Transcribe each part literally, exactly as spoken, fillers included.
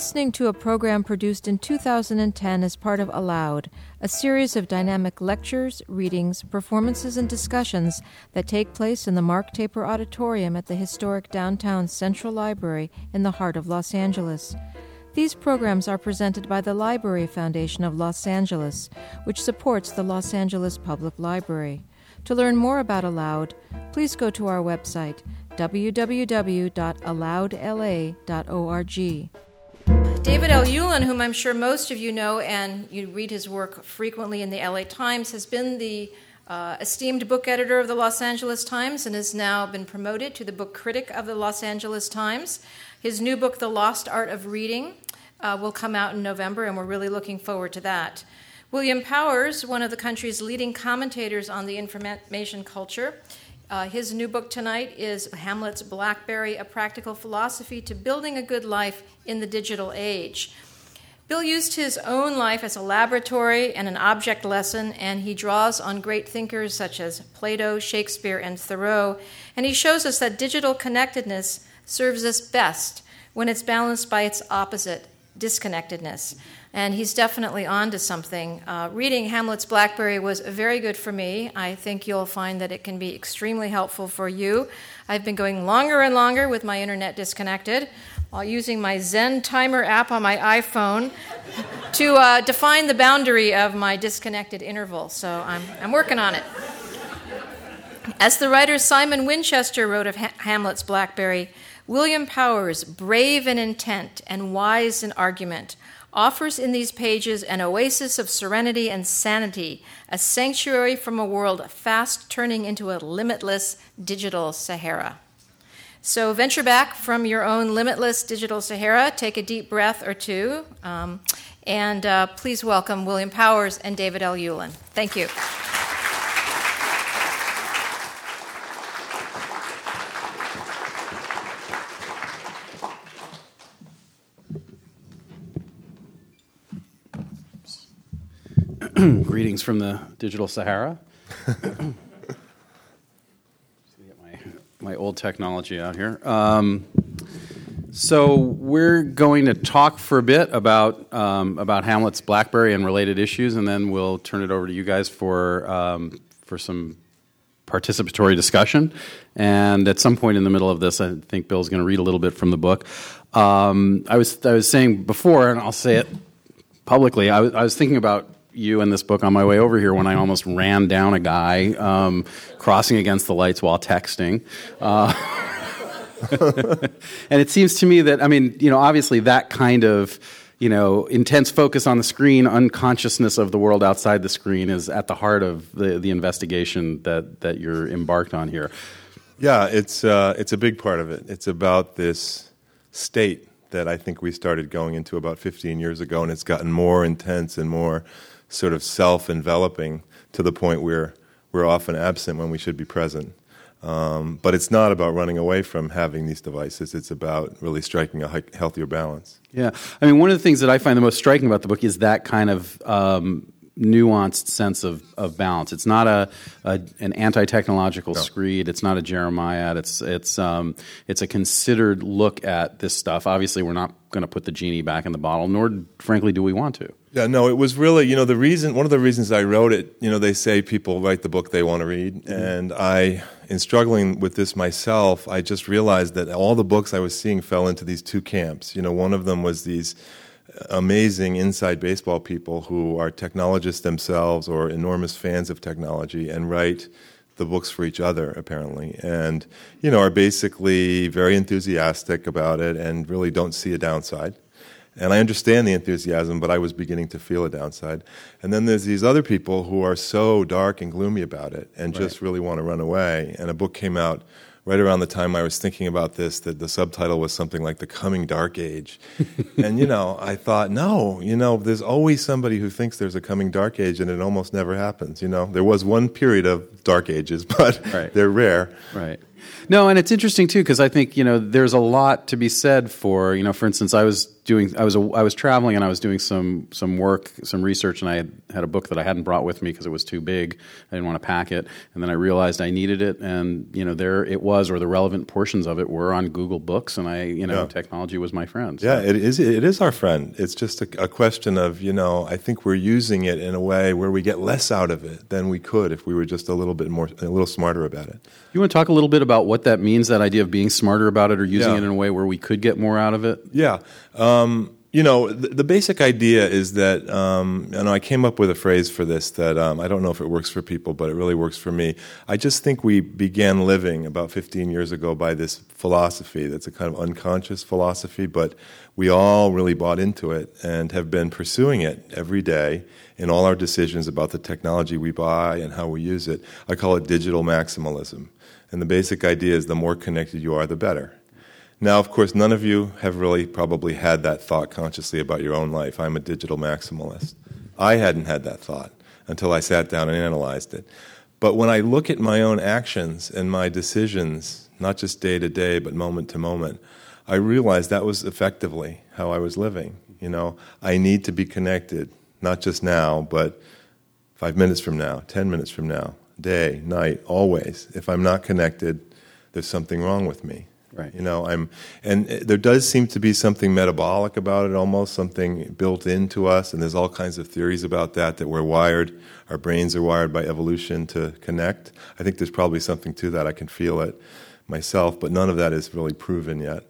listening to a program produced in two thousand ten as part of Aloud, a series of dynamic lectures, readings, performances, and discussions that take place in the Mark Taper Auditorium at the historic downtown Central Library in the heart of Los Angeles. These programs are presented by the Library Foundation of Los Angeles, which supports the Los Angeles Public Library. To learn more about Aloud, please go to our website, w w w dot aloud l a dot org. David L. Ulin, whom I'm sure most of you know and you read his work frequently in the L A Times, has been the uh, esteemed book editor of the Los Angeles Times and has now been promoted to the book critic of the Los Angeles Times. His new book, The Lost Art of Reading, uh, will come out in November, and we're really looking forward to that. William Powers, one of the country's leading commentators on the information culture, Uh, his new book tonight is Hamlet's BlackBerry, A Practical Philosophy to Building a Good Life in the Digital Age. Bill used his own life as a laboratory and an object lesson, and he draws on great thinkers such as Plato, Shakespeare, and Thoreau, and he shows us that digital connectedness serves us best when it's balanced by its opposite, disconnectedness. And he's definitely on to something. Uh, reading Hamlet's BlackBerry was very good for me. I think you'll find that it can be extremely helpful for you. I've been going longer and longer with my internet disconnected while using my Zen timer app on my iPhone to uh, define the boundary of my disconnected interval. So I'm, I'm working on it. As the writer Simon Winchester wrote of ha- Hamlet's BlackBerry, William Powers, brave in intent and wise in argument, offers in these pages an oasis of serenity and sanity, a sanctuary from a world fast turning into a limitless digital Sahara. So venture back from your own limitless digital Sahara, take a deep breath or two, um, and uh, please welcome William Powers and David L. Ulin. Thank you. Greetings from the digital Sahara. Get my, my old technology out here. Um, so we're going to talk for a bit about um, about Hamlet's BlackBerry and related issues, and then we'll turn it over to you guys for um, for some participatory discussion. And at some point in the middle of this, I think Bill's going to read a little bit from the book. Um, I was I was saying before, and I'll say it publicly. I was, I was thinking about you and this book on my way over here when I almost ran down a guy um, crossing against the lights while texting. Uh, and it seems to me that, I mean, you know, obviously that kind of, you know, intense focus on the screen, unconsciousness of the world outside the screen is at the heart of the, the investigation that, that you're embarked on here. Yeah, it's uh, it's a big part of it. It's about this state that I think we started going into about fifteen years ago, and it's gotten more intense and more sort of self-enveloping to the point where we're often absent when we should be present. Um, but it's not about running away from having these devices. It's about really striking a he- healthier balance. Yeah. I mean, one of the things that I find the most striking about the book is that kind of um, nuanced sense of, of balance. It's not a, a an anti-technological no. screed. It's not a Jeremiad. It's it's um, it's a considered look at this stuff. Obviously, we're not going to put the genie back in the bottle, nor, frankly, do we want to. Yeah, no, it was really, you know, the reason, one of the reasons I wrote it, you know, they say people write the book they want to read, mm-hmm. and I, in struggling with this myself, I just realized that all the books I was seeing fell into these two camps. You know, one of them was these amazing inside baseball people who are technologists themselves or enormous fans of technology and write the books for each other, apparently, and, you know, are basically very enthusiastic about it and really don't see a downside. And I understand the enthusiasm, but I was beginning to feel a downside. And then there's these other people who are so dark and gloomy about it and right. just really want to run away. And a book came out right around the time I was thinking about this, that the subtitle was something like The Coming Dark Age. And, you know, I thought, no, you know, there's always somebody who thinks there's a coming dark age, and it almost never happens, you know. There was one period of dark ages, but right. they're rare. Right. No, and it's interesting, too, because I think, you know, there's a lot to be said for, you know, for instance, I was doing I was a, I was traveling and I was doing some some work, some research, and I had, had a book that I hadn't brought with me because it was too big. I didn't want to pack it, and then I realized I needed it, and you know there it was, or the relevant portions of it were on Google Books, and I you know Yeah. technology was my friend. So. Yeah, it is. It is our friend. It's just a, a question of you know. I think we're using it in a way where we get less out of it than we could if we were just a little bit more, a little smarter about it. You want to talk a little bit about what that means? That idea of being smarter about it, or using Yeah. it in a way where we could get more out of it. Yeah. Um, you know, the, the basic idea is that, um, and I came up with a phrase for this that um, I don't know if it works for people, but it really works for me. I just think we began living about fifteen years ago by this philosophy that's a kind of unconscious philosophy, but we all really bought into it and have been pursuing it every day in all our decisions about the technology we buy and how we use it. I call it digital maximalism. And the basic idea is the more connected you are, the better. Now, of course, none of you have really probably had that thought consciously about your own life. I'm a digital maximalist. I hadn't had that thought until I sat down and analyzed it. But when I look at my own actions and my decisions, not just day to day, but moment to moment, I realized that was effectively how I was living. You know, I need to be connected, not just now, but five minutes from now, ten minutes from now, day, night, always. If I'm not connected, there's something wrong with me. Right. You know, I'm, and there does seem to be something metabolic about it, almost something built into us, and there's all kinds of theories about that. That we're wired, our brains are wired by evolution to connect. I think there's probably something to that. I can feel it myself, but none of that is really proven yet.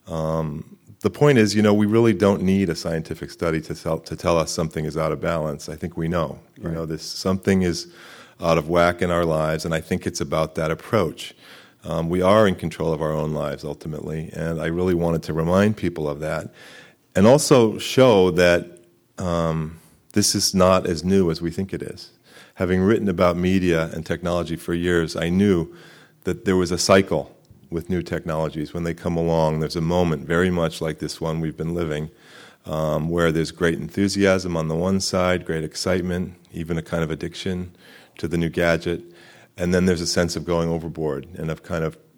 Um, the point is, you know, we really don't need a scientific study to tell to tell us something is out of balance. I think we know. You Right. know, this something is out of whack in our lives, and I think it's about that approach. Um, we are in control of our own lives ultimately, and I really wanted to remind people of that, and also show that um, this is not as new as we think it is. Having written about media and technology for years, I knew that there was a cycle with new technologies. When they come along, there's a moment very much like this one we've been living, um, where there's great enthusiasm on the one side, great excitement, even a kind of addiction to the new gadget. And then there's a sense of going overboard and of kind of,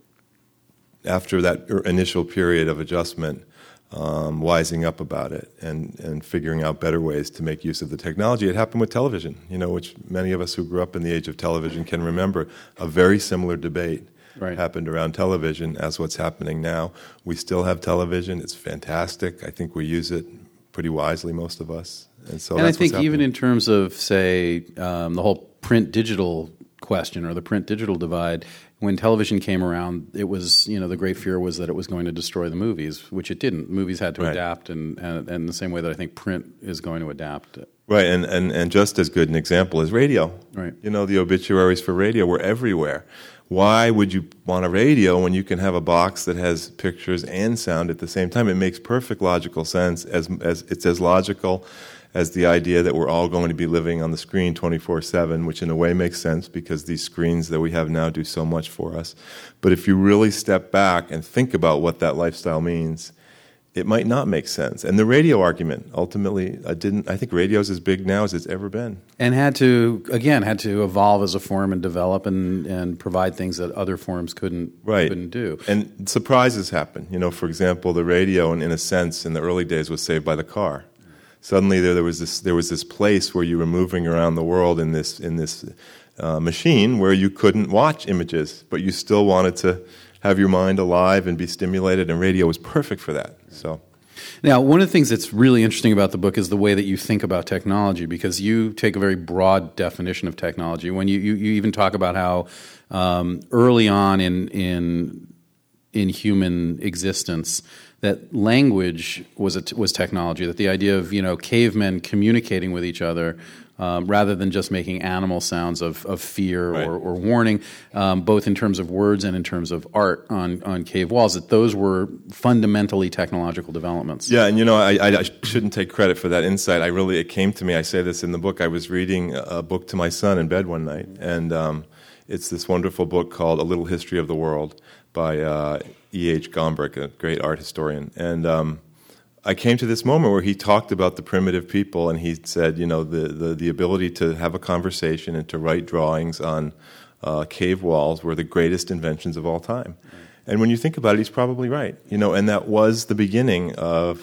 after that initial period of adjustment, um, wising up about it and, and figuring out better ways to make use of the technology. It happened with television, you know, which many of us who grew up in the age of television can remember. A very similar debate Right. happened around television as what's happening now. We still have television. It's fantastic. I think we use it pretty wisely, most of us. And so and that's I think what's even happening. in terms of, say, um, the whole print-digital question or the print-digital divide, when television came around, it was, you know, the great fear was that it was going to destroy the movies, which it didn't. Movies had to Right. adapt, and, and, and the same way that I think print is going to adapt. Right, and, and, and just as good an example is radio. Right. You know, the obituaries for radio were everywhere. Why would you want a radio when you can have a box that has pictures and sound at the same time? It makes perfect logical sense. As, as it's as logical as the idea that we're all going to be living on the screen twenty-four seven, which in a way makes sense because these screens that we have now do so much for us. But if you really step back and think about what that lifestyle means, it might not make sense. And the radio argument, ultimately, I didn't. I think radio's as big now as it's ever been. And had to, again, had to evolve as a form and develop and, and provide things that other forms couldn't, Right. couldn't do. And surprises happen. You know, for example, the radio, in, in a sense, in the early days was saved by the car. Suddenly there, there was this there was this place where you were moving around the world in this in this uh, machine where you couldn't watch images, but you still wanted to have your mind alive and be stimulated, and radio was perfect for that. So, Now, one of the things that's really interesting about the book is the way that you think about technology, because you take a very broad definition of technology. When you, you, you even talk about how um, early on in in in human existence, that language was a t- was technology. That the idea of, you know, cavemen communicating with each other, um, rather than just making animal sounds of, of fear Right. or, or warning, um, both in terms of words and in terms of art on, on cave walls, that those were fundamentally technological developments. yeah, and you know, I, I, I shouldn't take credit for that insight. I really, it came to me. I say this in the book. I was reading a book to my son in bed one night, and um, it's this wonderful book called A Little History of the World by uh, E H Gombrich, a great art historian. And um, I came to this moment where he talked about the primitive people, and he said, you know, the, the, the ability to have a conversation and to write drawings on uh, cave walls were the greatest inventions of all time. And when you think about it, he's probably right. You know, and that was the beginning of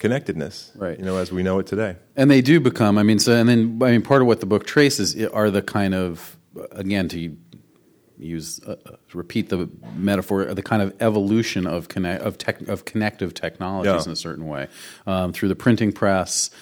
connectedness, right. you know, as we know it today. And they do become, I mean, so, and then, I mean, part of what the book traces are the kind of, again, to use, uh, repeat the metaphor, the kind of evolution of connect, of tech, of connective technologies yeah. in a certain way. Um, through the printing press,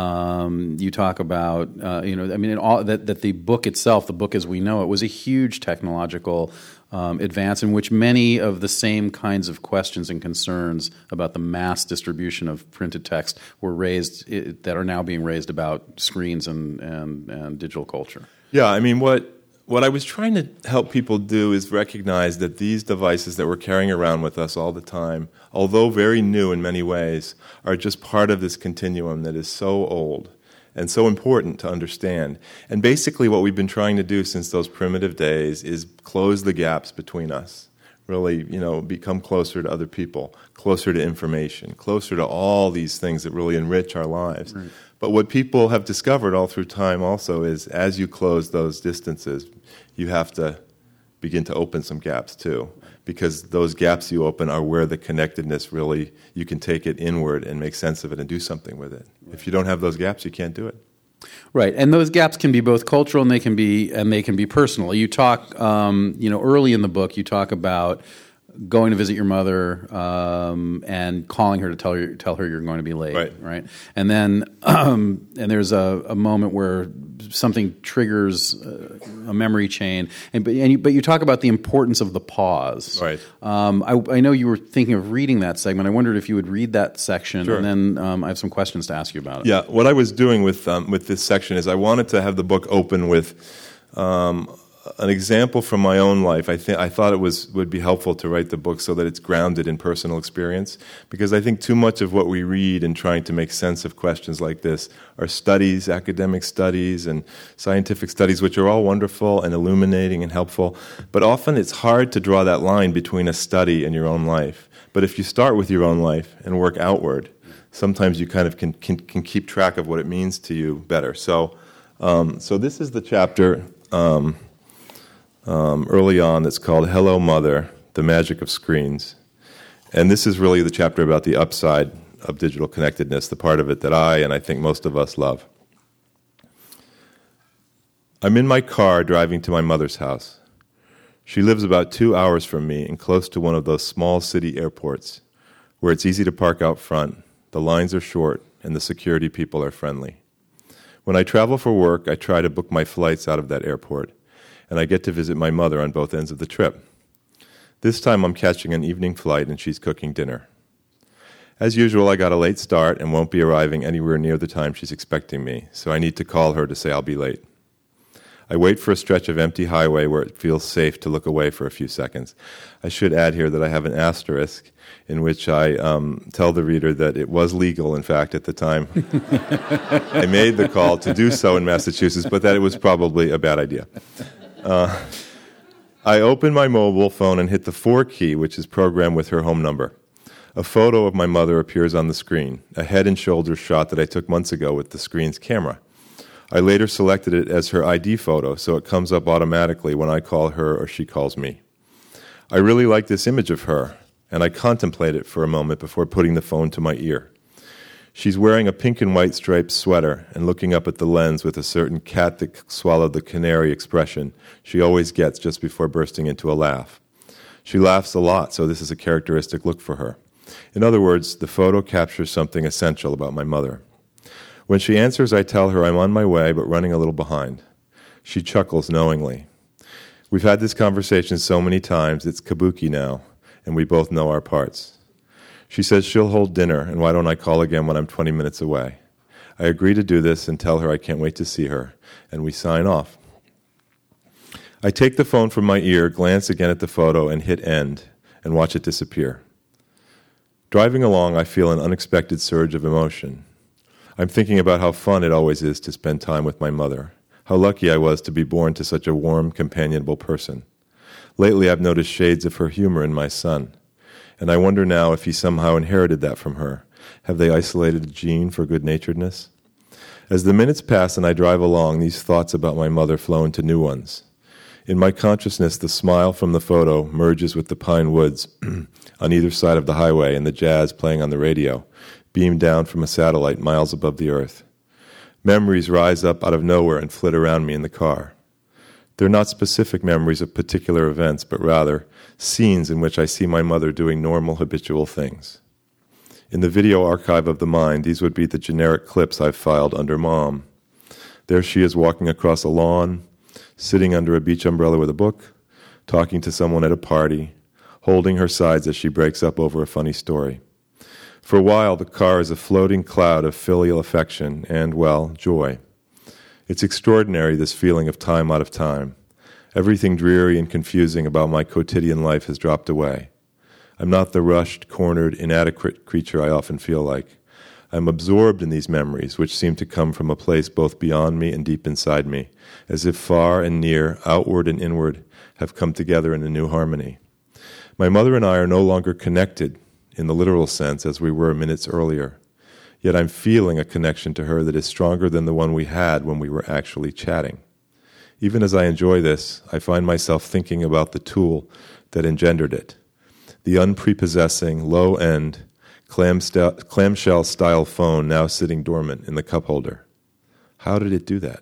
um, you talk about, uh, you know, I mean, it all, that, that the book itself, the book as we know it, was a huge technological um, advance in which many of the same kinds of questions and concerns about the mass distribution of printed text were raised, it, that are now being raised about screens and, and, and digital culture. Yeah, I mean, what What I was trying to help people do is recognize that these devices that we're carrying around with us all the time, although very new in many ways, are just part of this continuum that is so old and so important to understand. And basically what we've been trying to do since those primitive days is close the gaps between us, really, you know, become closer to other people, closer to information, closer to all these things that really enrich our lives. Right. But what people have discovered all through time also is as you close those distances, you have to begin to open some gaps too, because those gaps you open are where the connectedness really, you can take it inward and make sense of it and do something with it. Right. If you don't have those gaps, you can't do it. Right, and those gaps can be both cultural and they can be and they can be personal. You talk, um, you know, early in the book, you talk about going to visit your mother um, and calling her to tell her tell her you're going to be late, right? right? And then um, and there's a, a moment where something triggers uh, a memory chain, and but and you, but you talk about the importance of the pause, right? Um, I, I know you were thinking of reading that segment. I wondered if you would read that section, sure. and then um, I have some questions to ask you about it. Yeah, what I was doing with um, with this section is I wanted to have the book open with Um, an example from my own life. I think I thought it was would be helpful to write the book so that it's grounded in personal experience, because I think too much of what we read in trying to make sense of questions like this are studies, academic studies and scientific studies, which are all wonderful and illuminating and helpful, but often it's hard to draw that line between a study and your own life. But if you start with your own life and work outward, sometimes you kind of can can, can keep track of what it means to you better. So, um, so this is the chapter Um, Um, early on that's called Hello Mother, The Magic of Screens. And this is really the chapter about the upside of digital connectedness, the part of it that I, and I think most of us, love. I'm in my car driving to my mother's house. She lives about two hours from me and close to one of those small city airports where it's easy to park out front, the lines are short, and the security people are friendly. When I travel for work, I try to book my flights out of that airport, and I get to visit my mother on both ends of the trip. This time I'm catching an evening flight and she's cooking dinner. As usual, I got a late start and won't be arriving anywhere near the time she's expecting me, so I need to call her to say I'll be late. I wait for a stretch of empty highway where it feels safe to look away for a few seconds. I should add here that I have an asterisk in which I um, tell the reader that it was legal, in fact, at the time I made the call to do so in Massachusetts, but that it was probably a bad idea. Uh, I open my mobile phone and hit the four key, which is programmed with her home number. A photo of my mother appears on the screen, a head and shoulders shot that I took months ago with the screen's camera. I later selected it as her I D photo, so it comes up automatically when I call her or she calls me. I really like this image of her, and I contemplate it for a moment before putting the phone to my ear. She's wearing a pink and white striped sweater and looking up at the lens with a certain cat that swallowed the canary expression she always gets just before bursting into a laugh. She laughs a lot, so this is a characteristic look for her. In other words, the photo captures something essential about my mother. When she answers, I tell her I'm on my way, but running a little behind. She chuckles knowingly. We've had this conversation so many times, it's kabuki now, and we both know our parts. She says she'll hold dinner, and why don't I call again when I'm twenty minutes away? I agree to do this and tell her I can't wait to see her, and we sign off. I take the phone from my ear, glance again at the photo, and hit end, and watch it disappear. Driving along, I feel an unexpected surge of emotion. I'm thinking about how fun it always is to spend time with my mother, how lucky I was to be born to such a warm, companionable person. Lately, I've noticed shades of her humor in my son, and I wonder now if he somehow inherited that from her. Have they isolated a gene for good-naturedness? As the minutes pass and I drive along, these thoughts about my mother flow into new ones. In my consciousness, the smile from the photo merges with the pine woods on either side of the highway and the jazz playing on the radio, beamed down from a satellite miles above the earth. Memories rise up out of nowhere and flit around me in the car. They're not specific memories of particular events, but rather scenes in which I see my mother doing normal, habitual things. In the video archive of the mind, these would be the generic clips I've filed under Mom. There she is walking across a lawn, sitting under a beach umbrella with a book, talking to someone at a party, holding her sides as she breaks up over a funny story. For a while, the car is a floating cloud of filial affection and, well, joy. It's extraordinary, this feeling of time out of time. Everything dreary and confusing about my quotidian life has dropped away. I'm not the rushed, cornered, inadequate creature I often feel like. I'm absorbed in these memories, which seem to come from a place both beyond me and deep inside me, as if far and near, outward and inward, have come together in a new harmony. My mother and I are no longer connected, in the literal sense, as we were minutes earlier. Yet I'm feeling a connection to her that is stronger than the one we had when we were actually chatting. Even as I enjoy this, I find myself thinking about the tool that engendered it, the unprepossessing, low-end, clamshell-style phone now sitting dormant in the cup holder. How did it do that?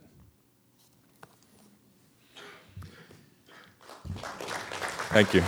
Thank you.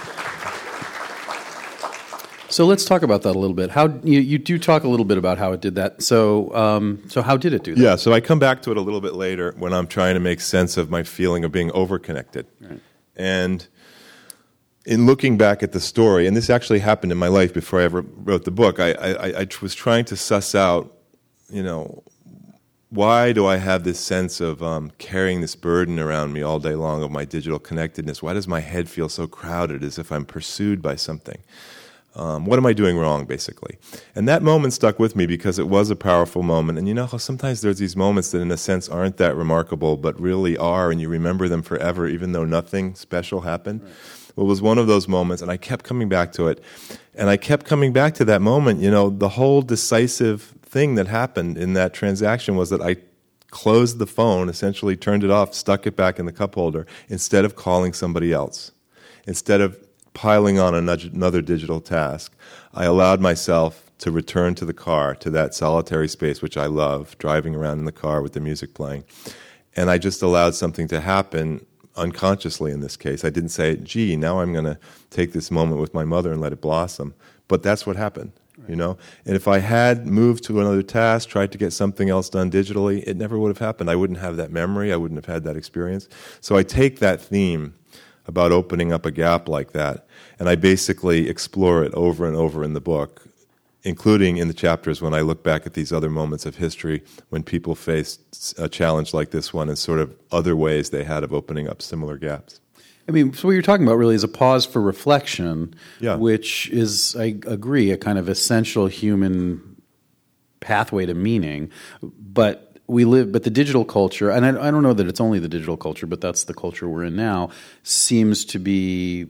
So let's talk about that a little bit. How you, you do talk a little bit about how it did that. So um, so how did it do that? Yeah, so I come back to it a little bit later when I'm trying to make sense of my feeling of being overconnected. Right. And in looking back at the story, and this actually happened in my life before I ever wrote the book, I, I, I was trying to suss out, you know, why do I have this sense of um, carrying this burden around me all day long of my digital connectedness? Why does my head feel so crowded as if I'm pursued by something? Um, what am I doing wrong, basically? And that moment stuck with me because it was a powerful moment. And you know how sometimes there's these moments that in a sense aren't that remarkable, but really are, and you remember them forever, even though nothing special happened. Right. Well, it was one of those moments, and I kept coming back to it. And I kept coming back to that moment. You know, the whole decisive thing that happened in that transaction was that I closed the phone, essentially turned it off, stuck it back in the cup holder, instead of calling somebody else. Instead of piling on another digital task, I allowed myself to return to the car, to that solitary space, which I love, driving around in the car with the music playing. And I just allowed something to happen unconsciously in this case. I didn't say, gee, now I'm going to take this moment with my mother and let it blossom. But that's what happened, right. You know? And if I had moved to another task, tried to get something else done digitally, it never would have happened. I wouldn't have that memory. I wouldn't have had that experience. So I take that theme about opening up a gap like that, and I basically explore it over and over in the book, including in the chapters when I look back at these other moments of history when people faced a challenge like this one and sort of other ways they had of opening up similar gaps. I mean, so what you're talking about really is a pause for reflection, yeah. which is, I agree, a kind of essential human pathway to meaning, but we live, but the digital culture, and I, I don't know that it's only the digital culture, but that's the culture we're in now, seems to be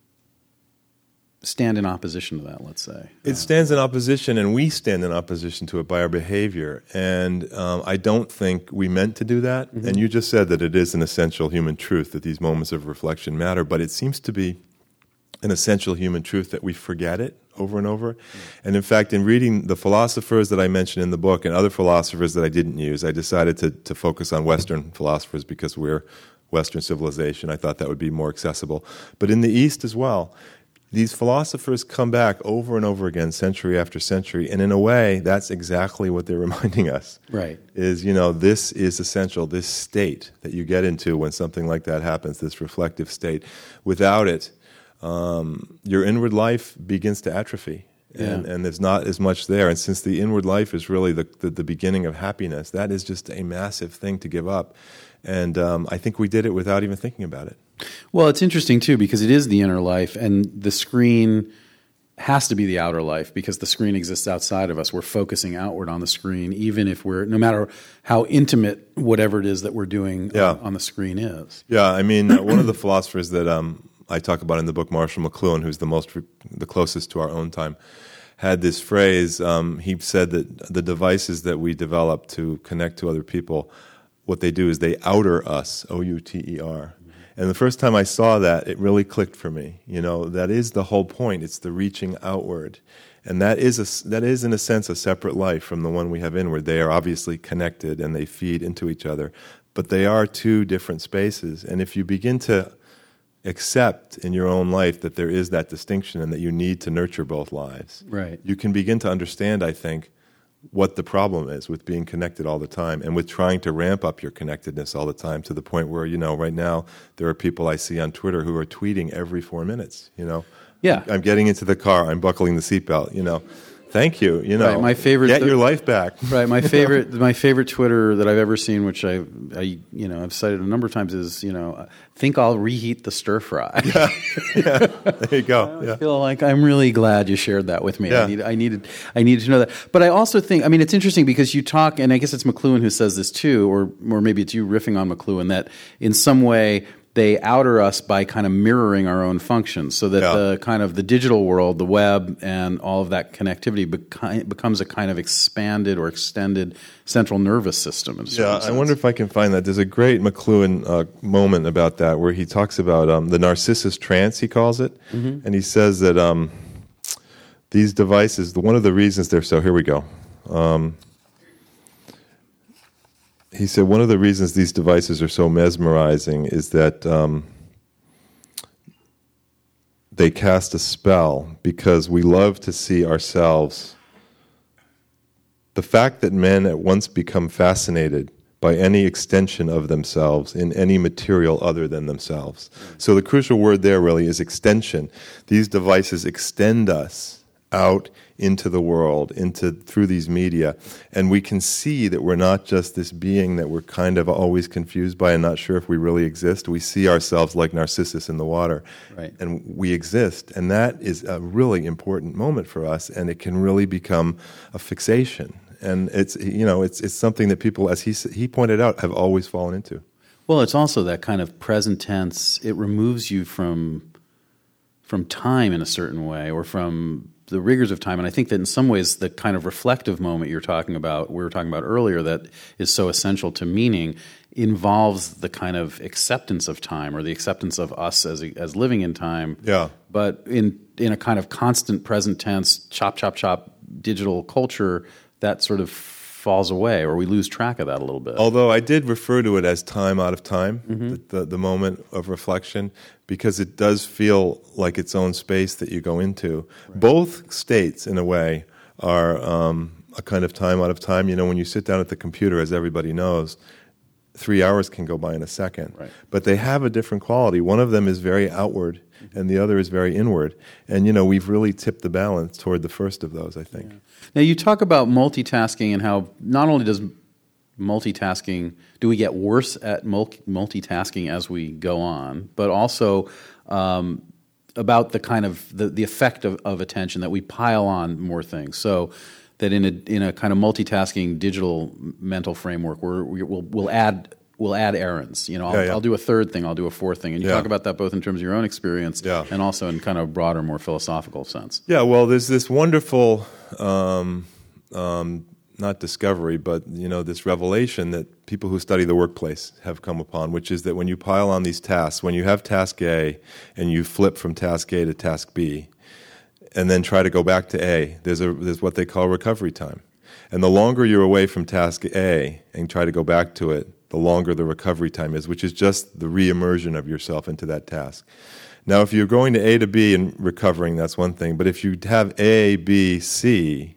stand in opposition to that, let's say. It stands in opposition, and we stand in opposition to it by our behavior. And um, I don't think we meant to do that. Mm-hmm. And you just said that it is an essential human truth that these moments of reflection matter, but it seems to be an essential human truth that we forget it over and over. Mm-hmm. And in fact, in reading the philosophers that I mentioned in the book and other philosophers that I didn't use, I decided to, to focus on Western philosophers because we're Western civilization. I thought that would be more accessible. But in the East as well, these philosophers come back over and over again, century after century, and in a way, that's exactly what they're reminding us. Right. Is, you know, this is essential, this state that you get into when something like that happens, this reflective state. Without it, um, your inward life begins to atrophy, and, yeah. and there's not as much there. And since the inward life is really the, the, the beginning of happiness, that is just a massive thing to give up. And um, I think we did it without even thinking about it. Well, it's interesting, too, because it is the inner life, and the screen has to be the outer life because the screen exists outside of us. We're focusing outward on the screen, even if we're, no matter how intimate whatever it is that we're doing yeah. on, on the screen is. Yeah, I mean, uh, one of the philosophers that um, I talk about in the book, Marshall McLuhan, who's the most, the closest to our own time, had this phrase. Um, he said that the devices that we develop to connect to other people, what they do is they outer us, O U T E R. And the first time I saw that, it really clicked for me. You know, that is the whole point. It's the reaching outward. And that is, a, that is, in a sense, a separate life from the one we have inward. They are obviously connected and they feed into each other, but they are two different spaces. And if you begin to accept in your own life that there is that distinction and that you need to nurture both lives, right, you can begin to understand, I think, what the problem is with being connected all the time and with trying to ramp up your connectedness all the time to the point where, you know, right now there are people I see on Twitter who are tweeting every four minutes, you know. Yeah. I'm getting into the car, I'm buckling the seatbelt, you know. Thank you, you know. Right, my favorite get th- your life back. Right, my favorite my favorite Twitter that I've ever seen, which I, I you know, I've cited a number of times, is, you know, think I'll reheat the stir fry. Yeah, yeah. There you go. I yeah. feel like I'm really glad you shared that with me. Yeah. I, need, I needed I needed to know that. But I also think, I mean, it's interesting because you talk, and I guess it's McLuhan who says this too, or or maybe it's you riffing on McLuhan, that in some way they outer us by kind of mirroring our own functions, so that yeah. the kind of the digital world, the web, and all of that connectivity beca- becomes a kind of expanded or extended central nervous system. In a certain Yeah, sense. I wonder if I can find that. There's a great McLuhan uh, moment about that where he talks about um, the Narcissus trance, he calls it, mm-hmm. and he says that um, these devices, the, one of the reasons they're so, here we go. Um, he said one of the reasons these devices are so mesmerizing is that um, they cast a spell because we love to see ourselves. The fact that men at once become fascinated by any extension of themselves in any material other than themselves. So the crucial word there really is extension. These devices extend us out into the world, into through these media, and we can see that we're not just this being that we're kind of always confused by and not sure if we really exist. We see ourselves like Narcissus in the water, right. and we exist, and that is a really important moment for us, and it can really become a fixation. And it's, you know, it's it's something that people, as he he pointed out, have always fallen into. Well, it's also that kind of present tense. It removes you from from time in a certain way, or from the rigors of time. And I think that in some ways the kind of reflective moment you're talking about, we were talking about earlier, that is so essential to meaning, involves the kind of acceptance of time, or the acceptance of us as as living in time. Yeah. But in in a kind of constant present tense, chop, chop, chop digital culture, that sort of falls away, or we lose track of that a little bit. Although I did refer to it as time out of time, mm-hmm. the, the, the moment of reflection, because it does feel like its own space that you go into. Right. Both states, in a way, are um, a kind of time out of time. You know, when you sit down at the computer, as everybody knows, three hours can go by in a second. Right. But they have a different quality. One of them is very outward, mm-hmm. and the other is very inward. And, you know, we've really tipped the balance toward the first of those, I think. Yeah. Now, you talk about multitasking and how not only does multitasking, do we get worse at multi- multitasking as we go on, but also um, about the kind of the, the effect of, of attention, that we pile on more things. So that in a in a kind of multitasking digital mental framework, we're, we, we'll we'll add we'll add errands. You know, I'll, yeah, yeah. I'll do a third thing, I'll do a fourth thing, and you yeah. talk about that both in terms of your own experience yeah. and also in kind of broader, more philosophical sense. Yeah, well, there's this wonderful, um, um, not discovery, but you know, this revelation that people who study the workplace have come upon, which is that when you pile on these tasks, when you have task A and you flip from task A to task B, and then try to go back to A, there's a there's what they call recovery time. And the longer you're away from task A and try to go back to it, the longer the recovery time is, which is just the re-immersion of yourself into that task. Now, if you're going to A to B and recovering, that's one thing. But if you have A, B, C,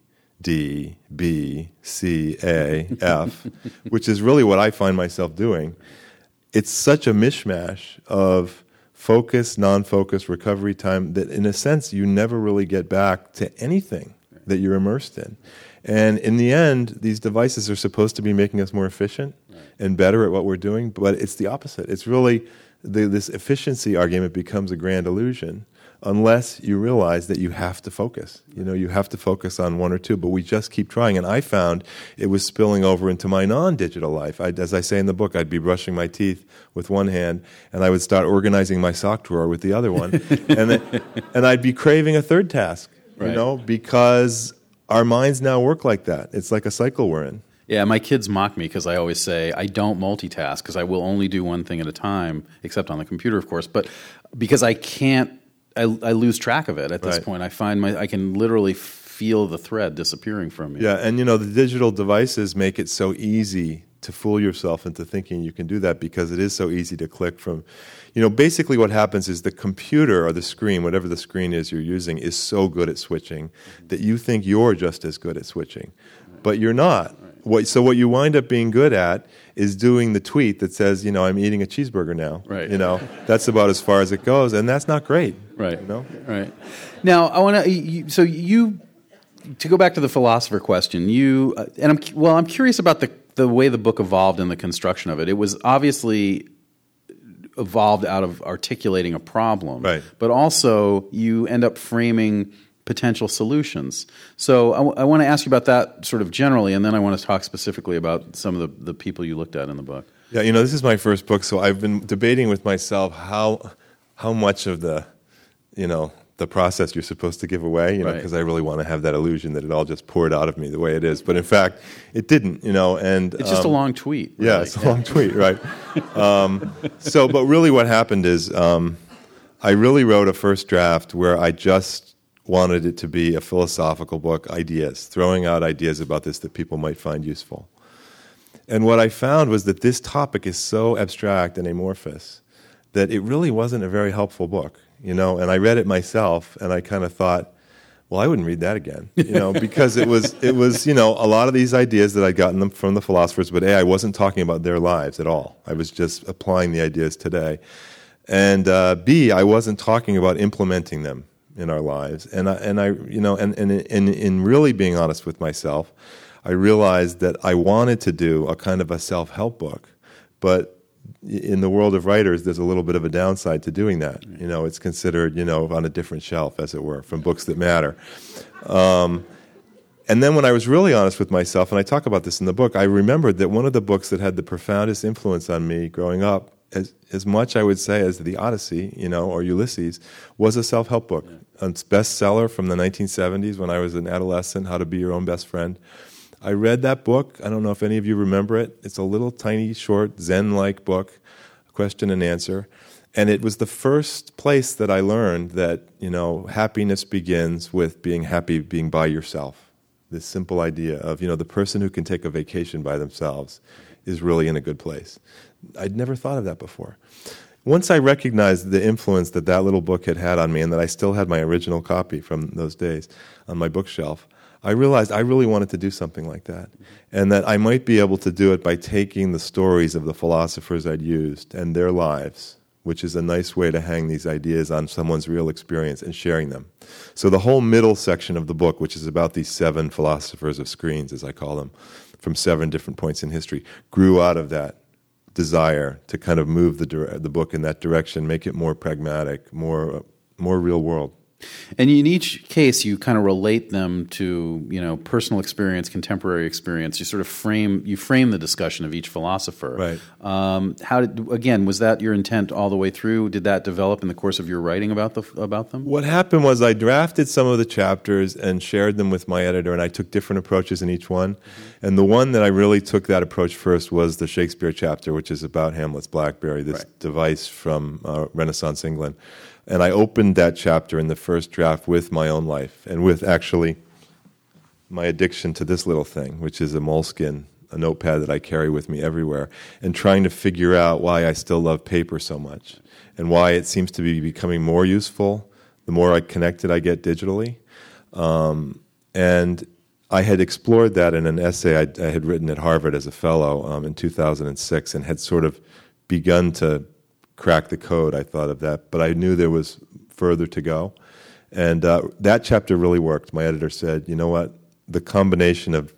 D, B, C, A, F, which is really what I find myself doing, it's such a mishmash of focus, non-focus, recovery time that in a sense you never really get back to anything that you're immersed in. And in the end, these devices are supposed to be making us more efficient right. and better at what we're doing, but it's the opposite. It's really the, this efficiency argument becomes a grand illusion unless you realize that you have to focus. You know, you have to focus on one or two, but we just keep trying. And I found it was spilling over into my non-digital life. I'd, as I say in the book, I'd be brushing my teeth with one hand, and I would start organizing my sock drawer with the other one, and then, and I'd be craving a third task, right. you know, because our minds now work like that. It's like a cycle we're in. Yeah, my kids mock me because I always say I don't multitask because I will only do one thing at a time, except on the computer, of course. But because I can't, I, I lose track of it at this right. point. I find my I can literally f- feel the thread disappearing from you. Yeah, and you know, the digital devices make it so easy to fool yourself into thinking you can do that because it is so easy to click from, you know, basically what happens is the computer or the screen, whatever the screen is you're using, is so good at switching that you think you're just as good at switching. But you're not. What, so what you wind up being good at is doing the tweet that says, you know, I'm eating a cheeseburger now. Right. You know, that's about as far as it goes, and that's not great. Right. You know? Right. Now, I want to. So you, to go back to the philosopher question, you uh, and I'm well. I'm curious about the the way the book evolved and the construction of it. It was obviously evolved out of articulating a problem, right? But also you end up framing potential solutions. So I, w- I want to ask you about that sort of generally, and then I want to talk specifically about some of the, the people you looked at in the book. Yeah, you know, this is my first book, so I've been debating with myself how how much of the, you know, the process you're supposed to give away, you know, because right. I really want to have that illusion that it all just poured out of me the way it is. But in fact, it didn't, you know, and... It's just um, a long tweet. Really. Yeah, it's a long tweet, right. um, so, but really what happened is um, I really wrote a first draft where I just wanted it to be a philosophical book, ideas, throwing out ideas about this that people might find useful. And what I found was that this topic is so abstract and amorphous that it really wasn't a very helpful book, you know. And I read it myself, and I kind of thought, well, I wouldn't read that again, you know, because it was, it was, you know, a lot of these ideas that I'd gotten them from the philosophers, but A, I wasn't talking about their lives at all. I was just applying the ideas today. And uh, B, I wasn't talking about implementing them in our lives. And I, and I, you know, and, and in, in really being honest with myself, I realized that I wanted to do a kind of a self-help book, but in the world of writers, there's a little bit of a downside to doing that. You know, it's considered, you know, on a different shelf, as it were, from books that matter. Um, and then when I was really honest with myself, and I talk about this in the book, I remembered that one of the books that had the profoundest influence on me growing up, as as much I would say as the Odyssey, you know, or Ulysses, was a self-help book. Yeah. A bestseller from the nineteen seventies when I was an adolescent, How to Be Your Own Best Friend. I read that book. I don't know if any of you remember it. It's a little tiny, short, Zen-like book, question and answer. And it was the first place that I learned that, you know, happiness begins with being happy being by yourself. This simple idea of, you know, the person who can take a vacation by themselves is really in a good place. I'd never thought of that before. Once I recognized the influence that that little book had had on me, and that I still had my original copy from those days on my bookshelf, I realized I really wanted to do something like that, and that I might be able to do it by taking the stories of the philosophers I'd used and their lives, which is a nice way to hang these ideas on someone's real experience and sharing them. So the whole middle section of the book, which is about these seven philosophers of screens, as I call them, from seven different points in history, grew out of that desire to kind of move the dire- the book in that direction, make it more pragmatic, more more real world. And in each case, you kind of relate them to, you know, personal experience, contemporary experience. You sort of frame you frame the discussion of each philosopher. Right. Um, how did again was that your intent all the way through? Did that develop in the course of your writing about the about them? What happened was I drafted some of the chapters and shared them with my editor, and I took different approaches in each one. Mm-hmm. And the one that I really took that approach first was the Shakespeare chapter, which is about Hamlet's BlackBerry, this right. device from uh, Renaissance England. And I opened that chapter in the first draft with my own life and with actually my addiction to this little thing, which is a Moleskine, a notepad that I carry with me everywhere, and trying to figure out why I still love paper so much and why it seems to be becoming more useful the more I connected I get digitally. Um, and I had explored that in an essay I, I had written at Harvard as a fellow um, in two thousand six and had sort of begun to crack the code, I thought of that, but I knew there was further to go. And uh, that chapter really worked. My editor said, you know what, the combination of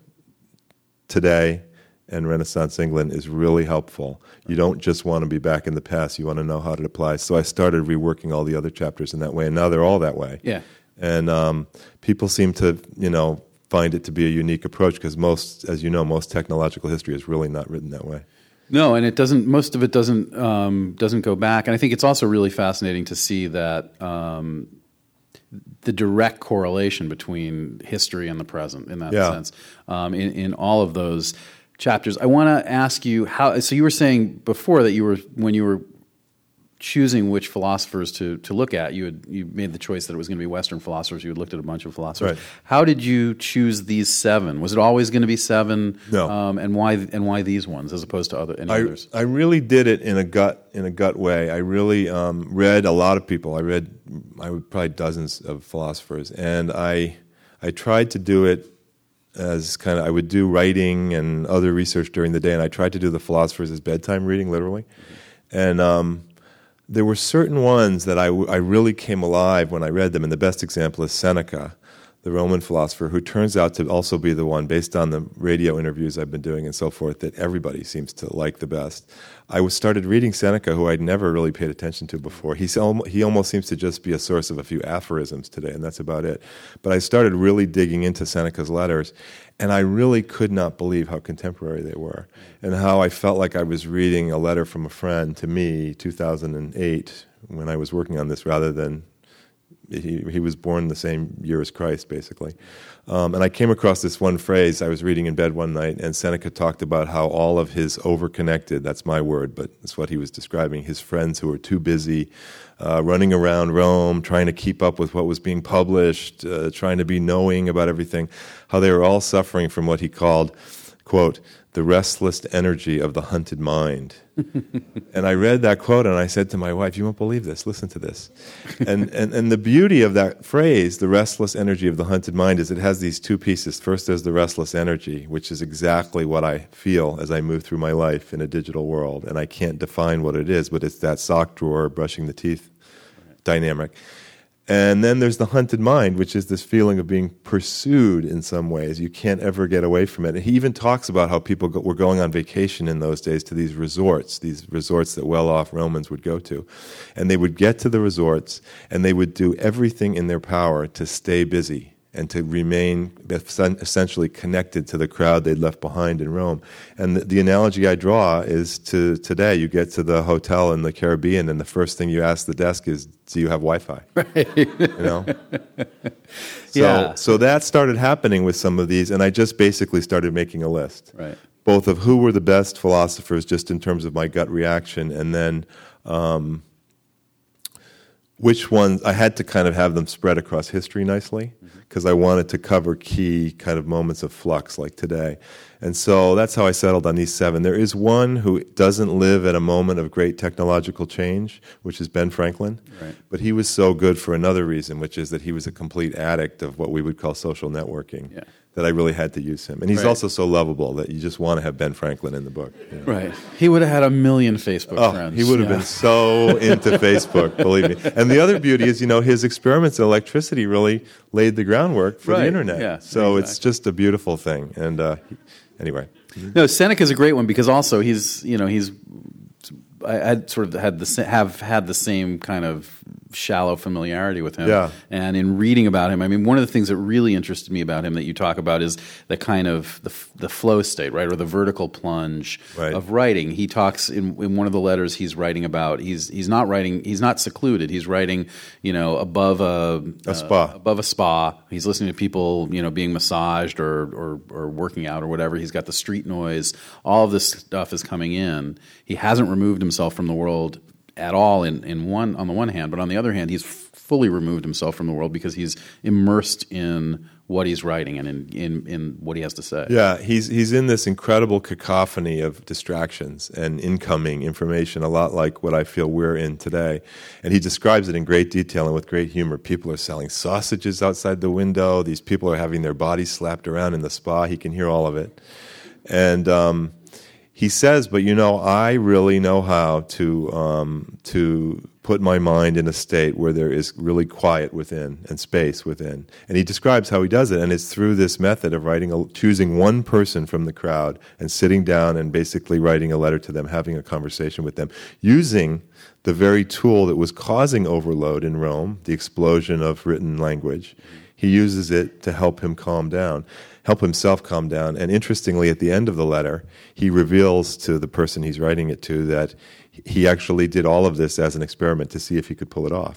today and Renaissance England is really helpful. You don't just want to be back in the past, you want to know how it applies. So I started reworking all the other chapters in that way, and now they're all that way. Yeah. And um, people seem to, you know, find it to be a unique approach because most, as you know, most technological history is really not written that way. No, and it doesn't. Most of it doesn't um, doesn't go back, and I think it's also really fascinating to see that um, the direct correlation between history and the present in that yeah. sense um, in, in all of those chapters. I want to ask you how. So you were saying before that you were when you were choosing which philosophers to, to look at, you had, you made the choice that it was going to be Western philosophers. You had looked at a bunch of philosophers. Right. How did you choose these seven? Was it always going to be seven? No. Um, and why and why these ones as opposed to other any I, others? I really did it in a gut in a gut way. I really um, read a lot of people. I read I would probably dozens of philosophers, and I I tried to do it as kind of I would do writing and other research during the day, and I tried to do the philosophers as bedtime reading, literally, and. Um, There were certain ones that I, I really came alive when I read them, and the best example is Seneca, the Roman philosopher, who turns out to also be the one, based on the radio interviews I've been doing and so forth, that everybody seems to like the best. I was started reading Seneca, who I'd never really paid attention to before. He's al- he almost seems to just be a source of a few aphorisms today, and that's about it. But I started really digging into Seneca's letters, and I really could not believe how contemporary they were, and how I felt like I was reading a letter from a friend to me, two thousand eight, when I was working on this, rather than he, he was born the same year as Christ, basically. Um, and I came across this one phrase I was reading in bed one night, and Seneca talked about how all of his overconnected, that's my word, but that's what he was describing, his friends who were too busy uh, running around Rome, trying to keep up with what was being published, uh, trying to be knowing about everything, how they were all suffering from what he called, quote, the restless energy of the hunted mind. And I read that quote and I said to my wife, you won't believe this, listen to this. And, and and the beauty of that phrase, the restless energy of the hunted mind, is it has these two pieces. First, there's the restless energy, which is exactly what I feel as I move through my life in a digital world. And I can't define what it is, but it's that sock drawer, brushing the teeth dynamic. And then there's the hunted mind, which is this feeling of being pursued in some ways. You can't ever get away from it. And he even talks about how people go, were going on vacation in those days to these resorts, these resorts that well-off Romans would go to. And they would get to the resorts, and they would do everything in their power to stay busy and to remain essentially connected to the crowd they'd left behind in Rome. And the, the analogy I draw is to today. You get to the hotel in the Caribbean, and the first thing you ask the desk is, do you have Wi-Fi? Right. You know? So, yeah. so that started happening with some of these, and I just basically started making a list. Right. Both of who were the best philosophers, just in terms of my gut reaction, and then um, which ones, I had to kind of have them spread across history nicely, because I wanted to cover key kind of moments of flux like today. And so that's how I settled on these seven. There is one who doesn't live at a moment of great technological change, which is Ben Franklin. Right. But he was so good for another reason, which is that he was a complete addict of what we would call social networking, yeah. that I really had to use him. And he's right. also so lovable that you just want to have Ben Franklin in the book. You know? Right. He would have had a million Facebook oh, friends. He would have yeah. been so into Facebook, believe me. And the other beauty is, you know, his experiments in electricity really laid the groundwork for right. the internet. Yeah, so exactly. it's just a beautiful thing. And uh, anyway. No, Seneca's a great one because also he's, you know, he's, I had sort of had the have had the same kind of shallow familiarity with him. Yeah. And in reading about him, I mean, one of the things that really interested me about him that you talk about is the kind of the, the flow state, right, or the vertical plunge right. of writing. He talks in, in one of the letters he's writing about. He's he's not writing. He's not secluded. He's writing, you know, above a, a spa. Uh, above a spa. He's listening to people, you know, being massaged or, or or working out or whatever. He's got the street noise. All of this stuff is coming in. He hasn't removed himself from the world at all in, in one on the one hand, but on the other hand, he's f- fully removed himself from the world because he's immersed in what he's writing and in, in, in what he has to say. Yeah, he's he's in this incredible cacophony of distractions and incoming information, a lot like what I feel we're in today. And he describes it in great detail and with great humor. People are selling sausages outside the window. These people are having their bodies slapped around in the spa. He can hear all of it. And um, he says, but you know, I really know how to um, to put my mind in a state where there is really quiet within and space within. And he describes how he does it, and it's through this method of writing, a, choosing one person from the crowd and sitting down and basically writing a letter to them, having a conversation with them, using the very tool that was causing overload in Rome, the explosion of written language. He uses it to help him calm down, help himself calm down. And interestingly, at the end of the letter, he reveals to the person he's writing it to that he actually did all of this as an experiment to see if he could pull it off. Right.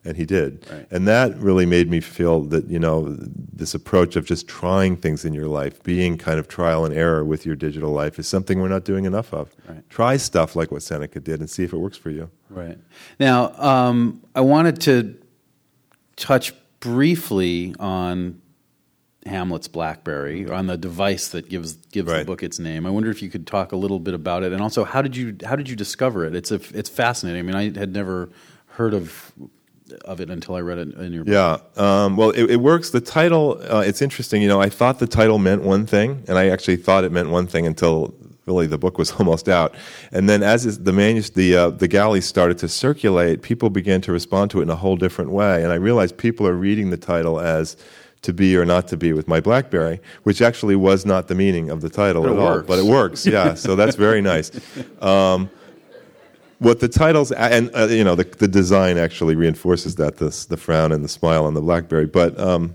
And he did. Right. And that really made me feel that, you know, this approach of just trying things in your life, being kind of trial and error with your digital life is something we're not doing enough of. Right. Try stuff like what Seneca did and see if it works for you. Right. Now, um, I wanted to touch briefly on Hamlet's BlackBerry, on the device that gives gives right. the book its name. I wonder if you could talk a little bit about it, and also how did you how did you discover it? It's a, it's fascinating. I mean, I had never heard of of it until I read it in your book. Yeah. Um, well, it, it works. The title, uh, it's interesting. You know, I thought the title meant one thing, and I actually thought it meant one thing until really the book was almost out. And then as is, the manus- the uh, the galley started to circulate, people began to respond to it in a whole different way. And I realized people are reading the title as to be or not to be with my BlackBerry, which actually was not the meaning of the title but at it all. Works. But it works, yeah. So that's very nice. Um, what the titles, and uh, you know, the, the design actually reinforces that, this, the frown and the smile on the BlackBerry. But um,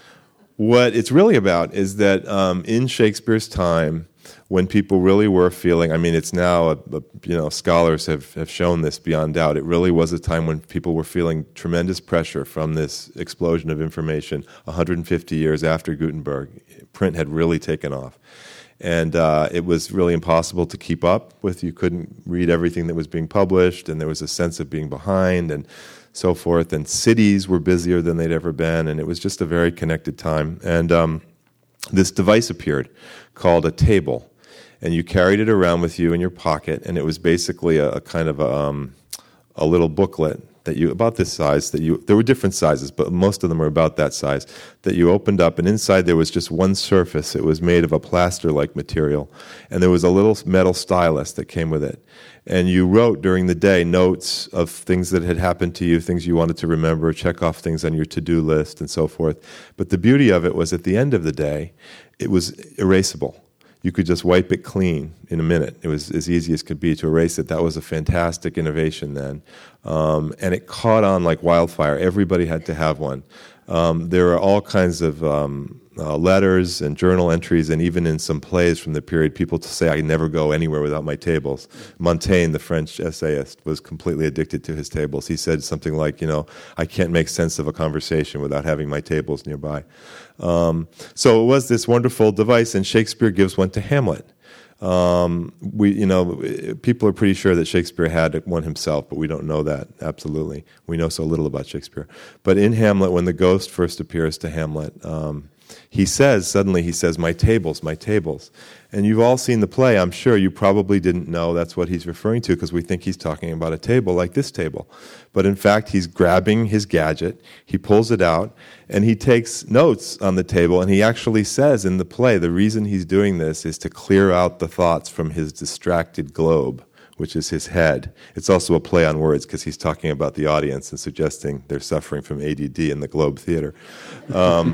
what it's really about is that um, in Shakespeare's time, when people really were feeling, I mean, it's now, a, a, you know, scholars have, have shown this beyond doubt. It really was a time when people were feeling tremendous pressure from this explosion of information one hundred fifty years after Gutenberg. Print had really taken off. And uh, it was really impossible to keep up with. You couldn't read everything that was being published, and there was a sense of being behind and so forth. And cities were busier than they'd ever been, and it was just a very connected time. And um, this device appeared called a table. And you carried it around with you in your pocket, and it was basically a, a kind of a, um, a little booklet that you about this size. That you there were different sizes, but most of them were about that size. That you opened up, and inside there was just one surface. It was made of a plaster-like material, and there was a little metal stylus that came with it. And you wrote during the day notes of things that had happened to you, things you wanted to remember, check off things on your to-do list, and so forth. But the beauty of it was, at the end of the day, it was erasable. You could just wipe it clean in a minute. It was as easy as could be to erase it. That was a fantastic innovation then. Um, and it caught on like wildfire. Everybody had to have one. Um, there are all kinds of um, uh, letters and journal entries, and even in some plays from the period, people to say, I never go anywhere without my tables. Montaigne, the French essayist, was completely addicted to his tables. He said something like, you know, I can't make sense of a conversation without having my tables nearby. Um, so it was this wonderful device, and Shakespeare gives one to Hamlet. Um, we, you know, people are pretty sure that Shakespeare had one himself, but we don't know that absolutely. We know so little about Shakespeare. But in Hamlet, when the ghost first appears to Hamlet, um, he says, suddenly he says, my tables, my tables. And you've all seen the play, I'm sure. You probably didn't know that's what he's referring to, because we think he's talking about a table like this table. But in fact, he's grabbing his gadget, he pulls it out, and he takes notes on the table, and he actually says in the play, the reason he's doing this is to clear out the thoughts from his distracted globe, which is his head. It's also a play on words, because he's talking about the audience and suggesting they're suffering from A D D in the Globe Theater. Um,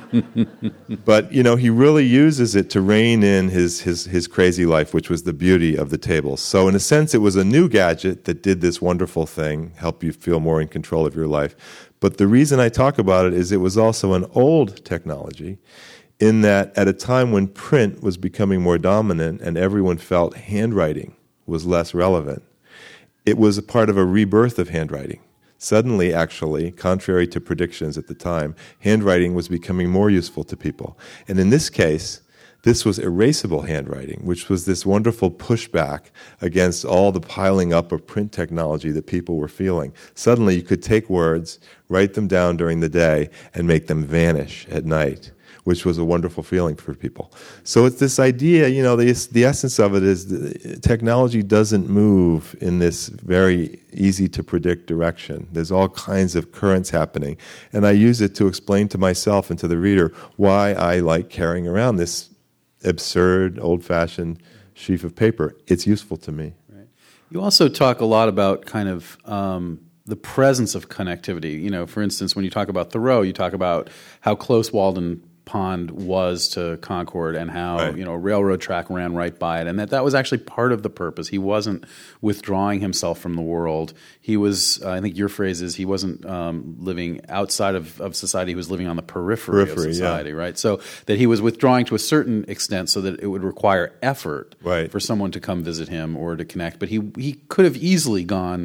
but, you know, he really uses it to rein in his, his, his crazy life, which was the beauty of the tables. So in a sense, it was a new gadget that did this wonderful thing, help you feel more in control of your life. But the reason I talk about it is it was also an old technology, in that at a time when print was becoming more dominant and everyone felt handwriting was less relevant, it was a part of a rebirth of handwriting. Suddenly, actually, contrary to predictions at the time, handwriting was becoming more useful to people. And in this case, this was erasable handwriting, which was this wonderful pushback against all the piling up of print technology that people were feeling. Suddenly, you could take words, write them down during the day, and make them vanish at night, which was a wonderful feeling for people. So it's this idea, you know, the, the essence of it is that technology doesn't move in this very easy-to-predict direction. There's all kinds of currents happening. And I use it to explain to myself and to the reader why I like carrying around this absurd, old-fashioned sheaf of paper. It's useful to me. Right. You also talk a lot about kind of um, the presence of connectivity. You know, for instance, when you talk about Thoreau, you talk about how close Walden Pond was to Concord, and how right. you know a railroad track ran right by it, and that that was actually part of the purpose. He wasn't withdrawing himself from the world. He was, uh, I think your phrase is, he wasn't um, living outside of, of society. He was living on the periphery, periphery of society, yeah. right? So that he was withdrawing to a certain extent, so that it would require effort right. for someone to come visit him or to connect. But he he could have easily gone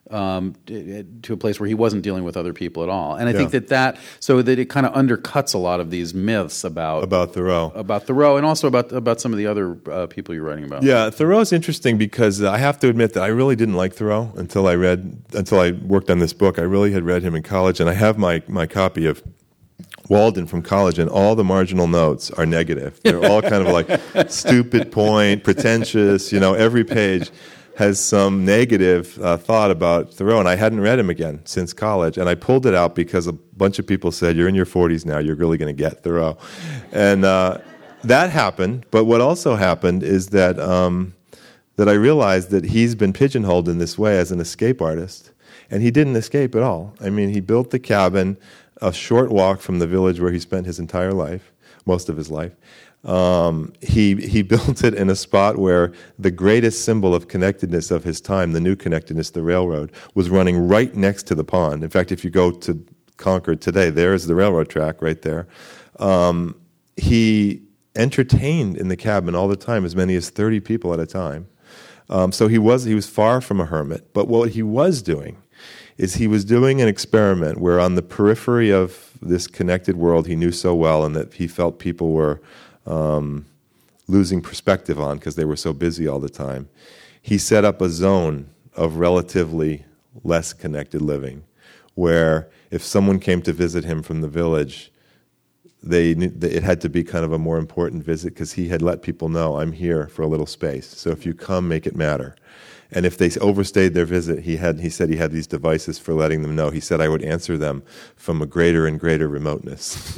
um, to a place where he wasn't dealing with other people at all. And I Yeah. think that that, so that it kind of undercuts a lot of these myths about About Thoreau. about Thoreau, and also about about some of the other uh, people you're writing about. Yeah, Thoreau's interesting because I have to admit that I really didn't like Thoreau until I read until I worked on this book. I really had read him in college, and I have my, my copy of Walden from college, and all the marginal notes are negative. They're all kind of like stupid point, pretentious. You know, every page has some negative uh, thought about Thoreau, and I hadn't read him again since college. And I pulled it out because a bunch of people said, "You're in your forties now. You're really going to get Thoreau," and uh, that happened. But what also happened is that um, that I realized that he's been pigeonholed in this way as an escape artist, and he didn't escape at all. I mean, he built the cabin a short walk from the village where he spent his entire life, most of his life. Um, he he built it in a spot where the greatest symbol of connectedness of his time, the new connectedness, the railroad, was running right next to the pond. In fact, if you go to Concord today, there's the railroad track right there. Um, he entertained in the cabin all the time, as many as thirty people at a time. Um, so he was he was far from a hermit. But what he was doing is he was doing an experiment where on the periphery of this connected world he knew so well and that he felt people were um, losing perspective on because they were so busy all the time, he set up a zone of relatively less connected living where if someone came to visit him from the village, they it had to be kind of a more important visit because he had let people know, I'm here for a little space. So if you come, make it matter. And if they overstayed their visit, he had he said he had these devices for letting them know. He said I would answer them from a greater and greater remoteness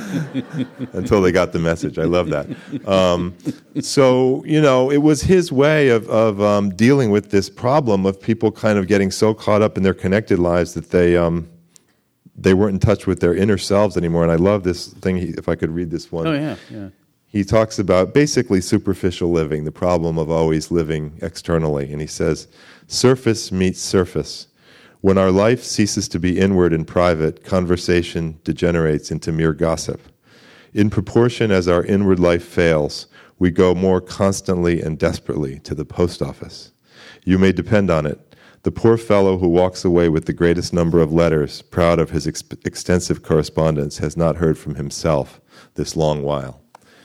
until they got the message. I love that. Um, so, you know, it was his way of, of um, dealing with this problem of people kind of getting so caught up in their connected lives that they um, they weren't in touch with their inner selves anymore. And I love this thing, if I could read this one. Oh, yeah, yeah. He talks about basically superficial living, the problem of always living externally. And he says, surface meets surface. When our life ceases to be inward and private, conversation degenerates into mere gossip. In proportion as our inward life fails, we go more constantly and desperately to the post office. You may depend on it. The poor fellow who walks away with the greatest number of letters, proud of his ex- extensive correspondence, has not heard from himself this long while.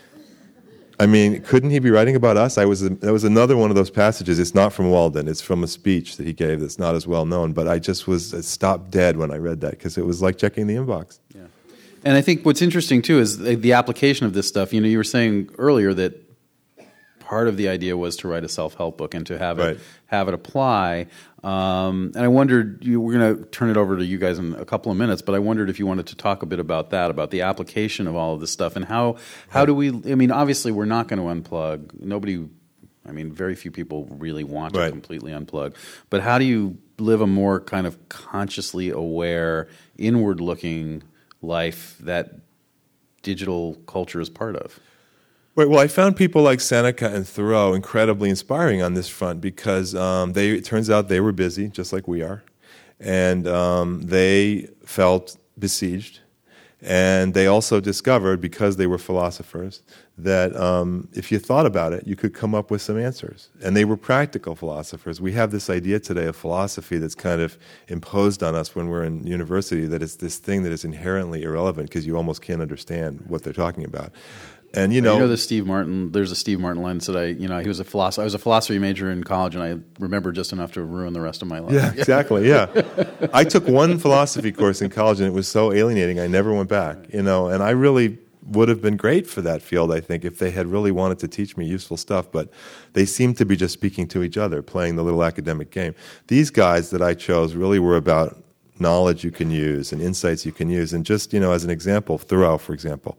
I mean, couldn't he be writing about us? I was that was another one of those passages. It's not from Walden. It's from a speech that he gave that's not as well known. But I just was stopped dead when I read that because it was like checking the inbox. Yeah. And I think what's interesting, too, is the, the application of this stuff. You know, you were saying earlier that part of the idea was to write a self-help book and to have Right. it have it apply. Um, and I wondered, you, we're going to turn it over to you guys in a couple of minutes, but I wondered if you wanted to talk a bit about that, about the application of all of this stuff, and how how do we, I mean, obviously we're not going to unplug. Nobody, I mean, very few people really want to Right. completely unplug. But how do you live a more kind of consciously aware, inward-looking life that digital culture is part of? Right, well, I found people like Seneca and Thoreau incredibly inspiring on this front because um, they it turns out they were busy, just like we are, and um, they felt besieged. And they also discovered, because they were philosophers, that um, if you thought about it, you could come up with some answers. And they were practical philosophers. We have this idea today of philosophy that's kind of imposed on us when we're in university, that it's this thing that is inherently irrelevant because you almost can't understand what they're talking about. And you know, you know the Steve Martin. There's a Steve Martin line that said, "I, you know, he was a philosopher. I was a philosophy major in college, and I remember just enough to ruin the rest of my life." Yeah, exactly. Yeah, I took one philosophy course in college, and it was so alienating. I never went back. You know, and I really would have been great for that field, I think, if they had really wanted to teach me useful stuff. But they seemed to be just speaking to each other, playing the little academic game. These guys that I chose really were about knowledge you can use and insights you can use. And just, you know, as an example, Thoreau, for example.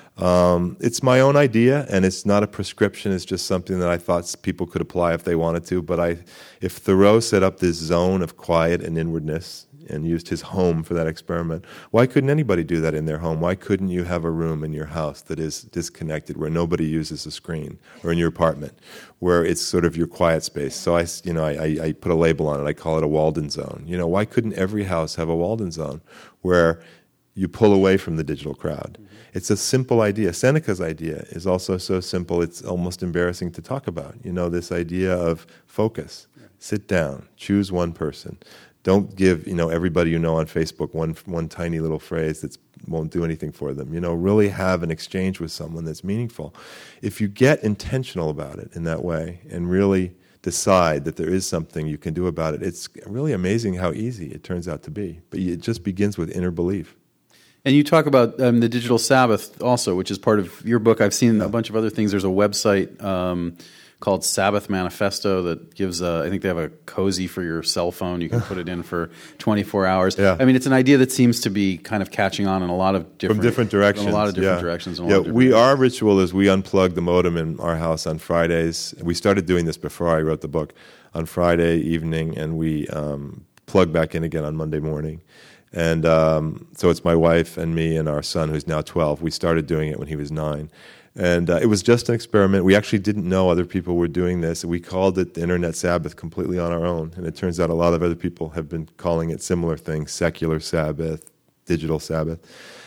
Um, it's my own idea, and it's not a prescription. It's just something that I thought people could apply if they wanted to. But I, if Thoreau set up this zone of quiet and inwardness and used his home for that experiment, why couldn't anybody do that in their home? Why couldn't you have a room in your house that is disconnected, where nobody uses a screen, or in your apartment, where it's sort of your quiet space? So I, you know, I, I put a label on it. I call it a Walden zone. You know, why couldn't every house have a Walden zone where you pull away from the digital crowd? It's a simple idea. Seneca's idea is also so simple it's almost embarrassing to talk about. You know, this idea of focus. Sit down. Choose one person. Don't give, you know, everybody you know on Facebook one one tiny little phrase that won't do anything for them. You know, really have an exchange with someone that's meaningful. If you get intentional about it in that way and really decide that there is something you can do about it, it's really amazing how easy it turns out to be. But it just begins with inner belief. And you talk about um, the digital Sabbath also, which is part of your book. I've seen a bunch of other things. There's a website um, called Sabbath Manifesto that gives, a, I think they have a cozy for your cell phone. You can put it in for twenty-four hours. Yeah. I mean, it's an idea that seems to be kind of catching on in a lot of different, From different directions. In a lot of different yeah. directions. And a yeah, lot of different we directions. our ritual is we unplug the modem in our house on Fridays. We started doing this before I wrote the book on Friday evening, and we um, plug back in again on Monday morning. And um, so it's my wife and me and our son, who's now twelve. We started doing it when he was nine. And uh, it was just an experiment. We actually didn't know other people were doing this. We called it the Internet Sabbath completely on our own. And it turns out a lot of other people have been calling it similar things, secular Sabbath, digital Sabbath.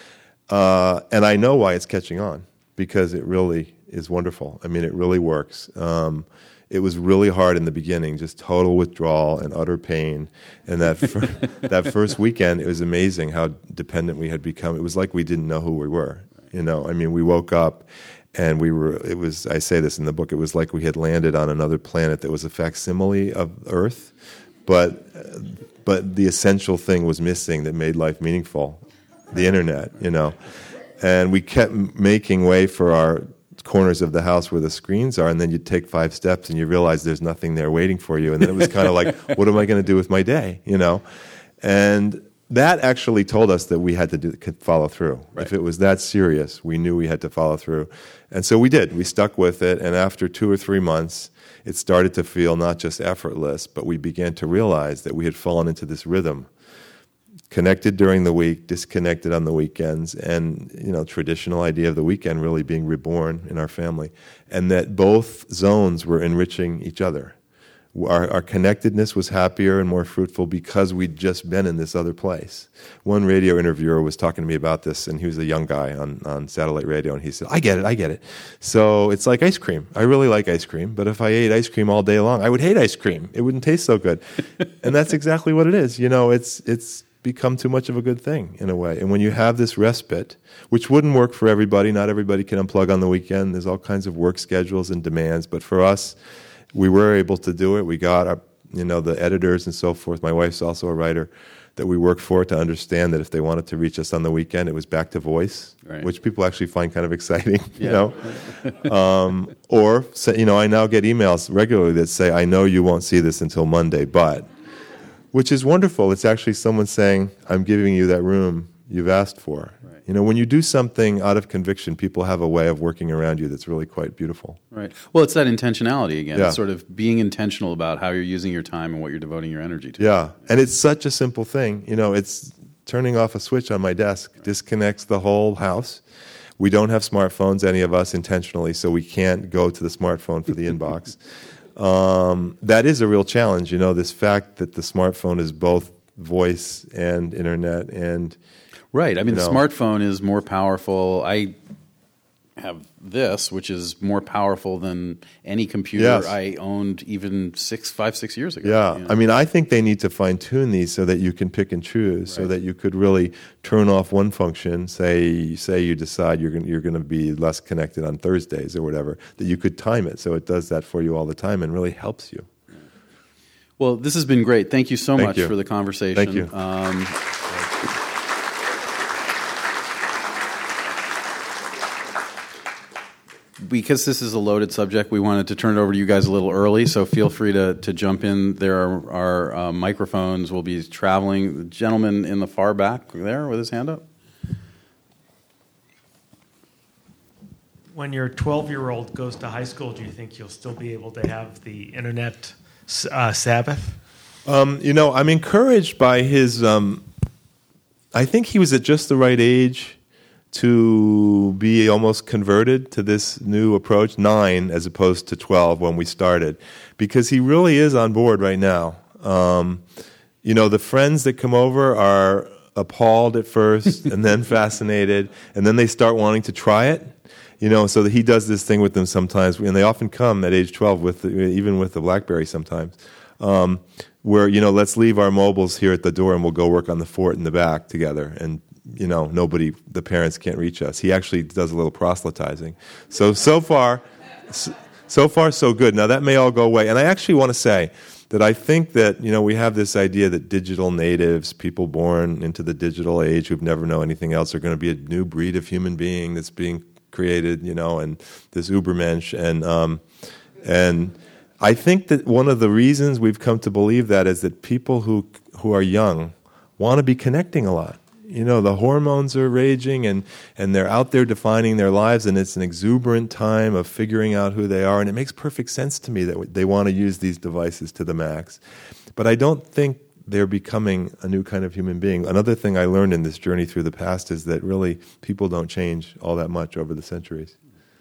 Uh, and I know why it's catching on, because it really is wonderful. I mean, it really works. Um, it was really hard in the beginning, just total withdrawal and utter pain. And that fir- that first weekend, it was amazing how dependent we had become. It was like we didn't know who we were. You know, I mean, we woke up and we were, it was, I say this in the book, it was like we had landed on another planet that was a facsimile of Earth, but but the essential thing was missing that made life meaningful, the internet, you know. And we kept making way for our corners of the house where the screens are, and then you take five steps and you realize there's nothing there waiting for you. And then it was kind of like, what am I going to do with my day, you know? And that actually told us that we had to do, follow through. Right. If it was that serious, we knew we had to follow through. And so we did. We stuck with it, and after two or three months, it started to feel not just effortless, but we began to realize that we had fallen into this rhythm. Connected during the week, disconnected on the weekends, and, you know, traditional idea of the weekend really being reborn in our family. And that both zones were enriching each other. Our, our connectedness was happier and more fruitful because we'd just been in this other place. One radio interviewer was talking to me about this, and he was a young guy on, on satellite radio, and he said, I get it, I get it. So it's like ice cream. I really like ice cream, but if I ate ice cream all day long, I would hate ice cream. It wouldn't taste so good. And that's exactly what it is. You know, it's it's become too much of a good thing in a way. And when you have this respite, which wouldn't work for everybody, not everybody can unplug on the weekend. There's all kinds of work schedules and demands, but for us, we were able to do it. We got our, you know, the editors and so forth. My wife's also a writer that we work for to understand that if they wanted to reach us on the weekend, it was back to voice, right. Which people actually find kind of exciting, yeah. You know. um, or, you know, I now get emails regularly that say, I know you won't see this until Monday, but, which is wonderful. It's actually someone saying, I'm giving you that room you've asked for. Right. You know, when you do something out of conviction, people have a way of working around you that's really quite beautiful. Right. Well, it's that intentionality again. Yeah. It's sort of being intentional about how you're using your time and what you're devoting your energy to. Yeah, and it's such a simple thing. You know, it's turning off a switch on my desk, right. Disconnects the whole house. We don't have smartphones, any of us, intentionally, so we can't go to the smartphone for the inbox. Um, that is a real challenge, you know, this fact that the smartphone is both voice and internet and... Right. I mean, the know. smartphone is more powerful. I have this, which is more powerful than any computer yes. I owned even six, five, six years ago. Yeah. You know? I mean, I think they need to fine-tune these so that you can pick and choose, right. So that you could really turn off one function, say say you decide you're going you're going to be less connected on Thursdays or whatever, that you could time it so it does that for you all the time and really helps you. Well, this has been great. Thank you so Thank much you. for the conversation. Thank you. Um, Because this is a loaded subject, we wanted to turn it over to you guys a little early, so feel free to, to jump in. There are, are uh, microphones. We'll be traveling. The gentleman in the far back there with his hand up. When your twelve-year-old goes to high school, do you think you'll still be able to have the Internet uh, Sabbath? Um, you know, I'm encouraged by his... Um, I think he was at just the right age to be almost converted to this new approach, nine as opposed to twelve when we started, because he really is on board right now. Um, you know, the friends that come over are appalled at first and then fascinated, and then they start wanting to try it. You know, so that he does this thing with them sometimes, and they often come at age twelve, with the, even with the BlackBerry sometimes. um, where, you know, let's leave our mobiles here at the door and we'll go work on the fort in the back together. And, you know, nobody, the parents can't reach us. He actually does a little proselytizing. So, so far, so far, so good. Now, that may all go away. And I actually want to say that I think that, you know, we have this idea that digital natives, people born into the digital age who've never known anything else, are going to be a new breed of human being that's being created, you know, and this Ubermensch. And, um, and I think that one of the reasons we've come to believe that is that people who who are young want to be connecting a lot. You know, the hormones are raging, and, and they're out there defining their lives, and it's an exuberant time of figuring out who they are, and it makes perfect sense to me that they want to use these devices to the max. But I don't think they're becoming a new kind of human being. Another thing I learned in this journey through the past is that really people don't change all that much over the centuries.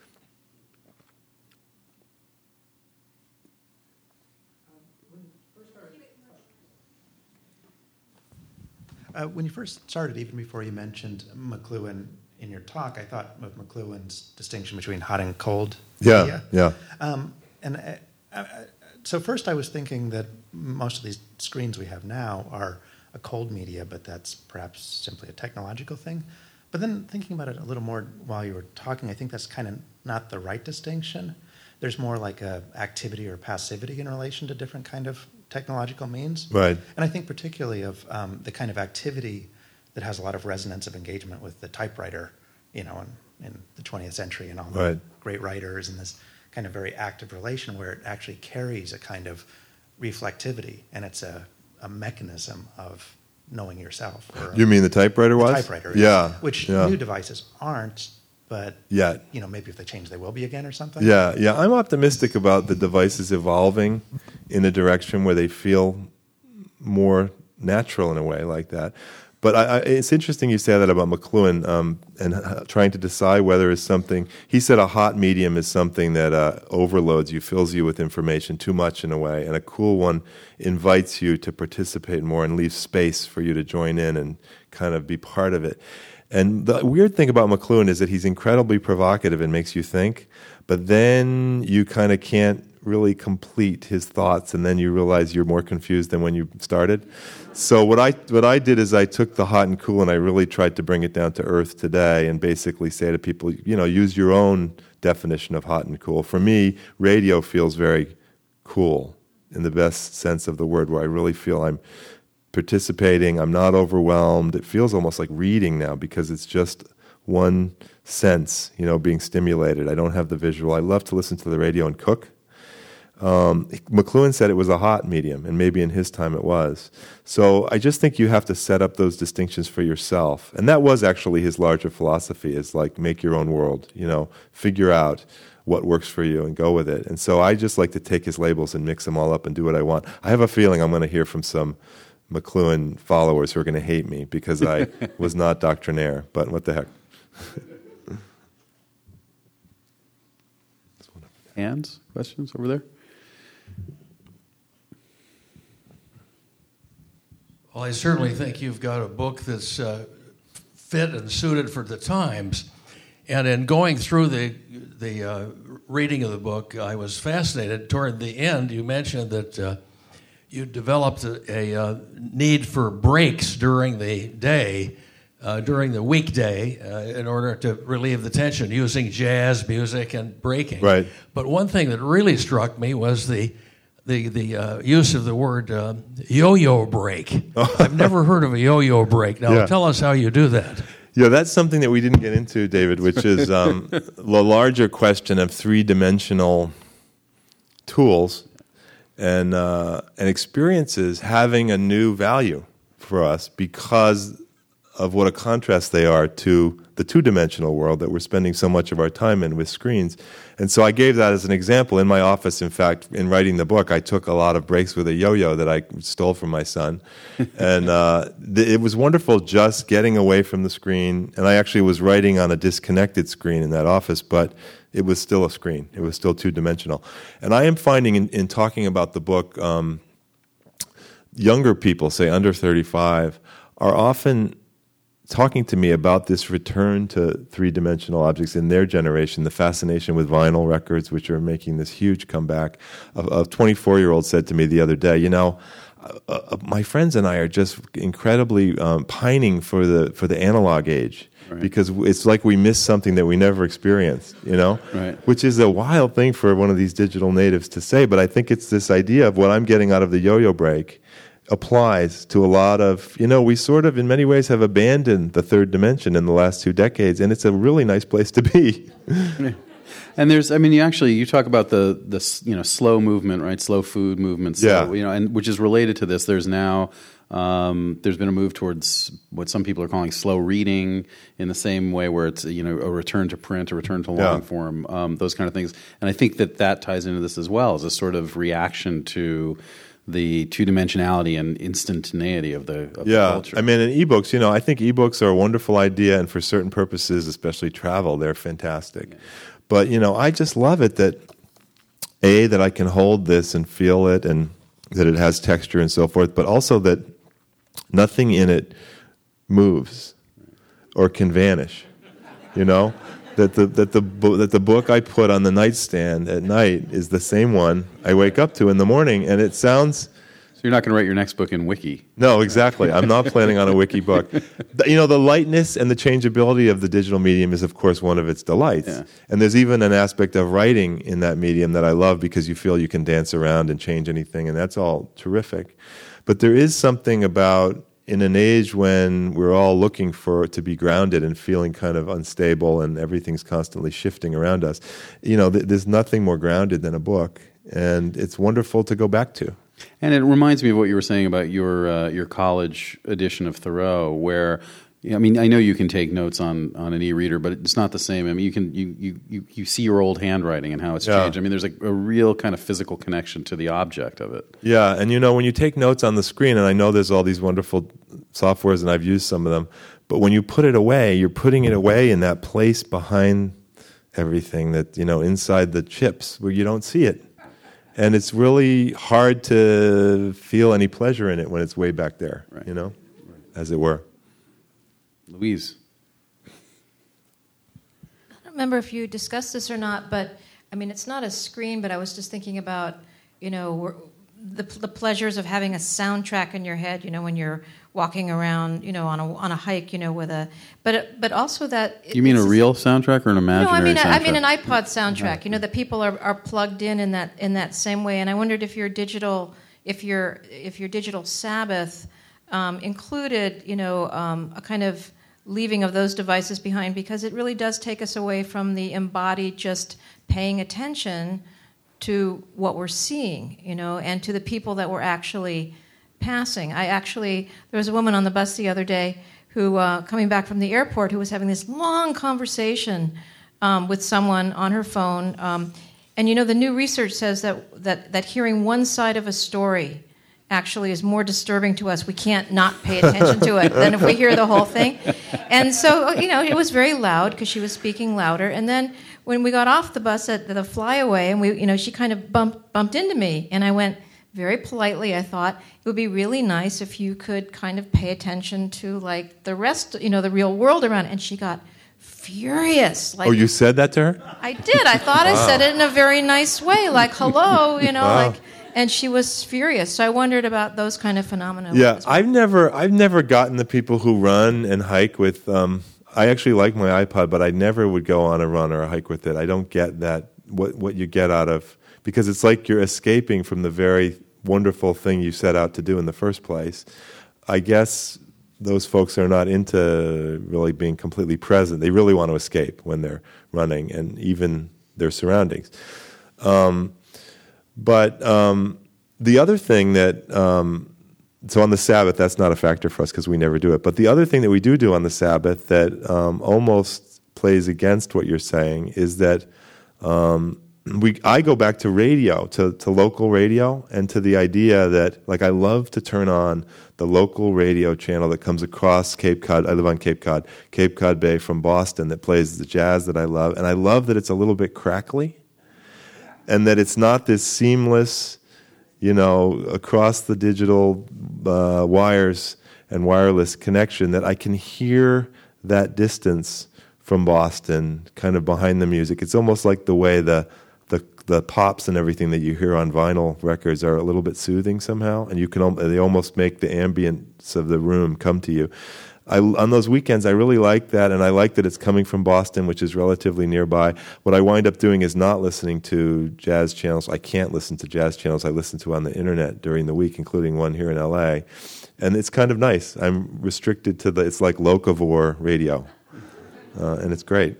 Uh, when you first started, even before you mentioned McLuhan in your talk, I thought of McLuhan's distinction between hot and cold yeah, media. Yeah, um, and uh, uh, so first I was thinking that most of these screens we have now are a cold media, but that's perhaps simply a technological thing. But then thinking about it a little more while you were talking, I think that's kind of not the right distinction. There's more like a activity or passivity in relation to different kind of technological means. Right. And I think particularly of um, the kind of activity that has a lot of resonance of engagement with the typewriter, you know, in, in the twentieth century and all the right. great writers, and this kind of very active relation where it actually carries a kind of reflectivity, and it's a, a mechanism of knowing yourself. Or you mean the typewriter the was? Typewriter, yeah. Which yeah. new devices aren't, but yet, you know, maybe if they change, they will be again or something. Yeah, yeah. I'm optimistic about the devices evolving in a direction where they feel more natural in a way like that. But I, I, it's interesting you say that about McLuhan um, and uh, trying to decide whether it's something. He said a hot medium is something that uh, overloads you, fills you with information too much in a way, and a cool one invites you to participate more and leaves space for you to join in and kind of be part of it. And the weird thing about McLuhan is that he's incredibly provocative and makes you think, but then you kind of can't really complete his thoughts, and then you realize you're more confused than when you started. So what I what I did is I took the hot and cool and I really tried to bring it down to earth today and basically say to people, you know, use your own definition of hot and cool. For me, radio feels very cool in the best sense of the word, where I really feel I'm participating, I'm not overwhelmed. It feels almost like reading now because it's just one sense, you know, being stimulated. I don't have the visual. I love to listen to the radio and cook. Um, McLuhan said it was a hot medium, and maybe in his time it was. So I just think you have to set up those distinctions for yourself. And that was actually his larger philosophy, is like make your own world, you know, figure out what works for you and go with it. And so I just like to take his labels and mix them all up and do what I want. I have a feeling I'm going to hear from some McLuhan followers who are going to hate me because I was not doctrinaire, but what the heck. Hands, questions over there? Well, I certainly think you've got a book that's uh, fit and suited for the times. And in going through the the uh, reading of the book, I was fascinated. Toward the end, you mentioned that uh, you developed a, a uh, need for breaks during the day, uh, during the weekday, uh, in order to relieve the tension, using jazz music and breaking. Right. But one thing that really struck me was the the the uh, use of the word uh, yo-yo break. I've never heard of a yo-yo break. Now, Yeah. tell us how you do that. Yeah, that's something that we didn't get into, David, which is um, the larger question of three-dimensional tools and uh, and experiences having a new value for us because of what a contrast they are to the two-dimensional world that we're spending so much of our time in with screens. And so I gave that as an example. In my office, in fact, in writing the book, I took a lot of breaks with a yo-yo that I stole from my son. And uh, th- it was wonderful just getting away from the screen. And I actually was writing on a disconnected screen in that office, but it was still a screen. It was still two-dimensional. And I am finding in, in talking about the book, um, younger people, say under thirty-five, are often talking to me about this return to three-dimensional objects in their generation, the fascination with vinyl records, which are making this huge comeback. A, a twenty-four-year-old said to me the other day, you know, uh, uh, my friends and I are just incredibly um, pining for the for the analog age. Right. Because it's like we missed something that we never experienced, you know? Right. Which is a wild thing for one of these digital natives to say, but I think it's this idea of what I'm getting out of the yo-yo break applies to a lot of, you know, we sort of in many ways have abandoned the third dimension in the last two decades, and it's a really nice place to be. And there's, I mean, you actually, you talk about the, the you know, slow movement, right? Slow food movement. Slow, yeah. You know, and which is related to this. There's now, um, there's been a move towards what some people are calling slow reading in the same way where it's, you know, a return to print, a return to long yeah. form, um, those kind of things. And I think that that ties into this as well as a sort of reaction to the two-dimensionality and instantaneity of the, of yeah. the culture. I mean, in ebooks, you know, I think ebooks are a wonderful idea, and for certain purposes, especially travel, they're fantastic. Yeah. But, you know, I just love it that, A, that I can hold this and feel it, and that it has texture and so forth, but also that nothing in it moves or can vanish, you know? That the that the that the book I put on the nightstand at night is the same one I wake up to in the morning, and it sounds. So you're not going to write your next book in Wiki? No, exactly. I'm not planning on a Wiki book. You know, the lightness and the changeability of the digital medium is, of course, one of its delights. Yeah. And there's even an aspect of writing in that medium that I love because you feel you can dance around and change anything, and that's all terrific. But there is something about, in an age when we're all looking for to be grounded and feeling kind of unstable and everything's constantly shifting around us, you know, th- there's nothing more grounded than a book, and it's wonderful to go back to. And it reminds me of what you were saying about your uh, your college edition of Thoreau, where, I mean, I know you can take notes on, on an e-reader, but it's not the same. I mean, you can you you, you, you see your old handwriting and how it's yeah. changed. I mean, there's like a real kind of physical connection to the object of it. Yeah, and you know, when you take notes on the screen, and I know there's all these wonderful softwares, and I've used some of them, but when you put it away, you're putting it away in that place behind everything that, you know, inside the chips where you don't see it. And it's really hard to feel any pleasure in it when it's way back there, right. you know, as it were. Louise. I don't remember if you discussed this or not, but, I mean, it's not a screen, but I was just thinking about, you know, the the pleasures of having a soundtrack in your head, you know, when you're walking around, you know, on a on a hike, you know, with a, but but also that. You mean a real soundtrack or an imaginary soundtrack? No, I mean soundtrack? I mean an iPod soundtrack. You know, that people are, are plugged in in that in that same way. And I wondered if your digital, if your if your digital Sabbath um, included, you know, um, a kind of leaving of those devices behind, because it really does take us away from the embodied just paying attention to what we're seeing, you know, and to the people that we're actually passing. I actually, there was a woman on the bus the other day who, uh, coming back from the airport, who was having this long conversation um, with someone on her phone. Um, and, you know, the new research says that, that, that hearing one side of a story actually is more disturbing to us. We can't not pay attention to it than if we hear the whole thing. And so, you know, it was very loud because she was speaking louder. And then when we got off the bus at the flyaway, and we, you know, she kind of bumped bumped into me, and I went very politely. I thought it would be really nice if you could kind of pay attention to like the rest, you know, the real world around. And she got furious. Like, oh, you said that to her? I did. I thought wow. I said it in a very nice way, like hello, you know, wow. like. And she was furious. So I wondered about those kind of phenomena. Yeah, well. I've never, I've never gotten the people who run and hike with. Um, I actually like my iPod, but I never would go on a run or a hike with it. I don't get that what what you get out of, because it's like you're escaping from the very wonderful thing you set out to do in the first place. I guess those folks are not into really being completely present. They really want to escape when they're running, and even their surroundings. Um, But um, the other thing that, um, so on the Sabbath, that's not a factor for us because we never do it. But the other thing that we do do on the Sabbath that um, almost plays against what you're saying is that um, we I go back to radio, to, to local radio, and to the idea that, like, I love to turn on the local radio channel that comes across Cape Cod. I live on Cape Cod, Cape Cod Bay from Boston, that plays the jazz that I love. And I love that it's a little bit crackly. And that it's not this seamless, you know, across the digital uh, wires and wireless connection that I can hear that distance from Boston kind of behind the music. It's almost like the way the the the pops and everything that you hear on vinyl records are a little bit soothing somehow, and you can they almost make the ambience of the room come to you. I, on those weekends, I really like that, and I like that it's coming from Boston, which is relatively nearby. What I wind up doing is not listening to jazz channels. I can't listen to jazz channels I listen to on the internet during the week, including one here in L A, and it's kind of nice. I'm restricted to the, it's like locavore radio, uh, and it's great.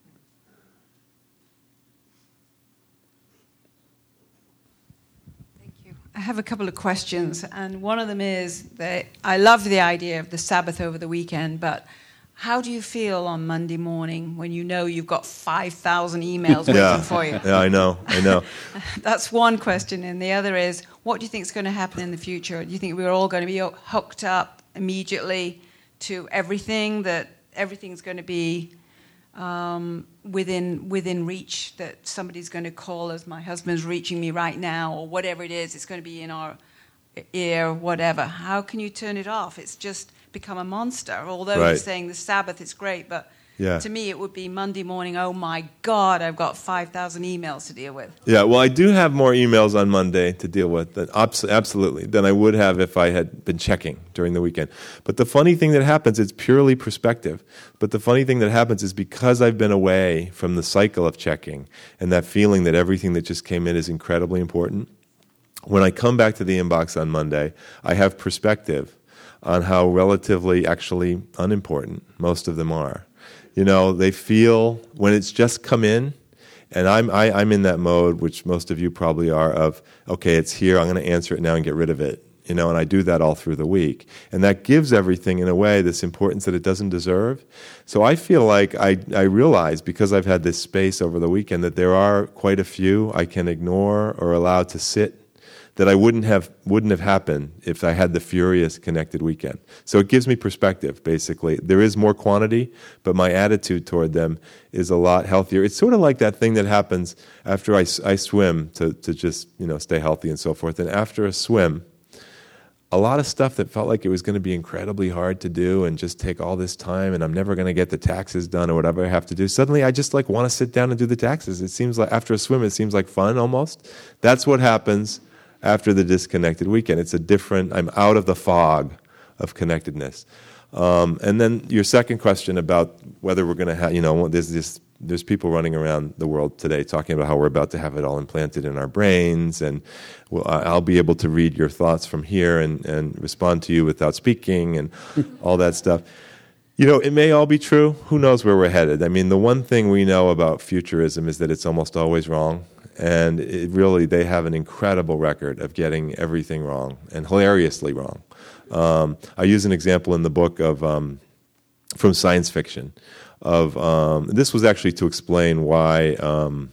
I have a couple of questions, and one of them is that I love the idea of the Sabbath over the weekend, but how do you feel on Monday morning when you know you've got five thousand emails waiting yeah. for you? Yeah, I know, I know. That's one question, and the other is, what do you think is going to happen in the future? Do you think we're all going to be hooked up immediately to everything, that everything's going to be um, within within reach, that somebody's going to call us, my husband's reaching me right now, or whatever it is, it's going to be in our ear, whatever. How can you turn it off? It's just become a monster. Although right. you're saying the Sabbath is great, but yeah. to me it would be Monday morning, oh my God, I've got five thousand emails to deal with. Yeah, well, I do have more emails on Monday to deal with, than, absolutely, than I would have if I had been checking during the weekend. But the funny thing that happens, it's purely perspective, but the funny thing that happens is because I've been away from the cycle of checking and that feeling that everything that just came in is incredibly important, when I come back to the inbox on Monday, I have perspective on how relatively actually unimportant most of them are. You know, they feel, when it's just come in, and I'm I, I'm in that mode, which most of you probably are, of, okay, it's here, I'm going to answer it now and get rid of it. You know, and I do that all through the week. And that gives everything, in a way, this importance that it doesn't deserve. So I feel like I, I realize, because I've had this space over the weekend, that there are quite a few I can ignore or allow to sit that I wouldn't have wouldn't have happened if I had the furious connected weekend. So it gives me perspective, basically. There is more quantity, but my attitude toward them is a lot healthier. It's sort of like that thing that happens after I, I swim to, to just, you know, stay healthy and so forth. And after a swim, a lot of stuff that felt like it was going to be incredibly hard to do and just take all this time, and I'm never going to get the taxes done or whatever I have to do. Suddenly I just like want to sit down and do the taxes. It seems like after a swim, it seems like fun almost. That's what happens after the disconnected weekend. It's a different, I'm out of the fog of connectedness. Um, and then your second question about whether we're going to have, you know, there's this, there's people running around the world today talking about how we're about to have it all implanted in our brains, and well, I'll be able to read your thoughts from here and, and respond to you without speaking and all that stuff. You know, it may all be true. Who knows where we're headed? I mean, the one thing we know about futurism is that it's almost always wrong. And it really, they have an incredible record of getting everything wrong, and hilariously wrong. Um, I use an example in the book of um, from science fiction. Of um, this was actually to explain why um,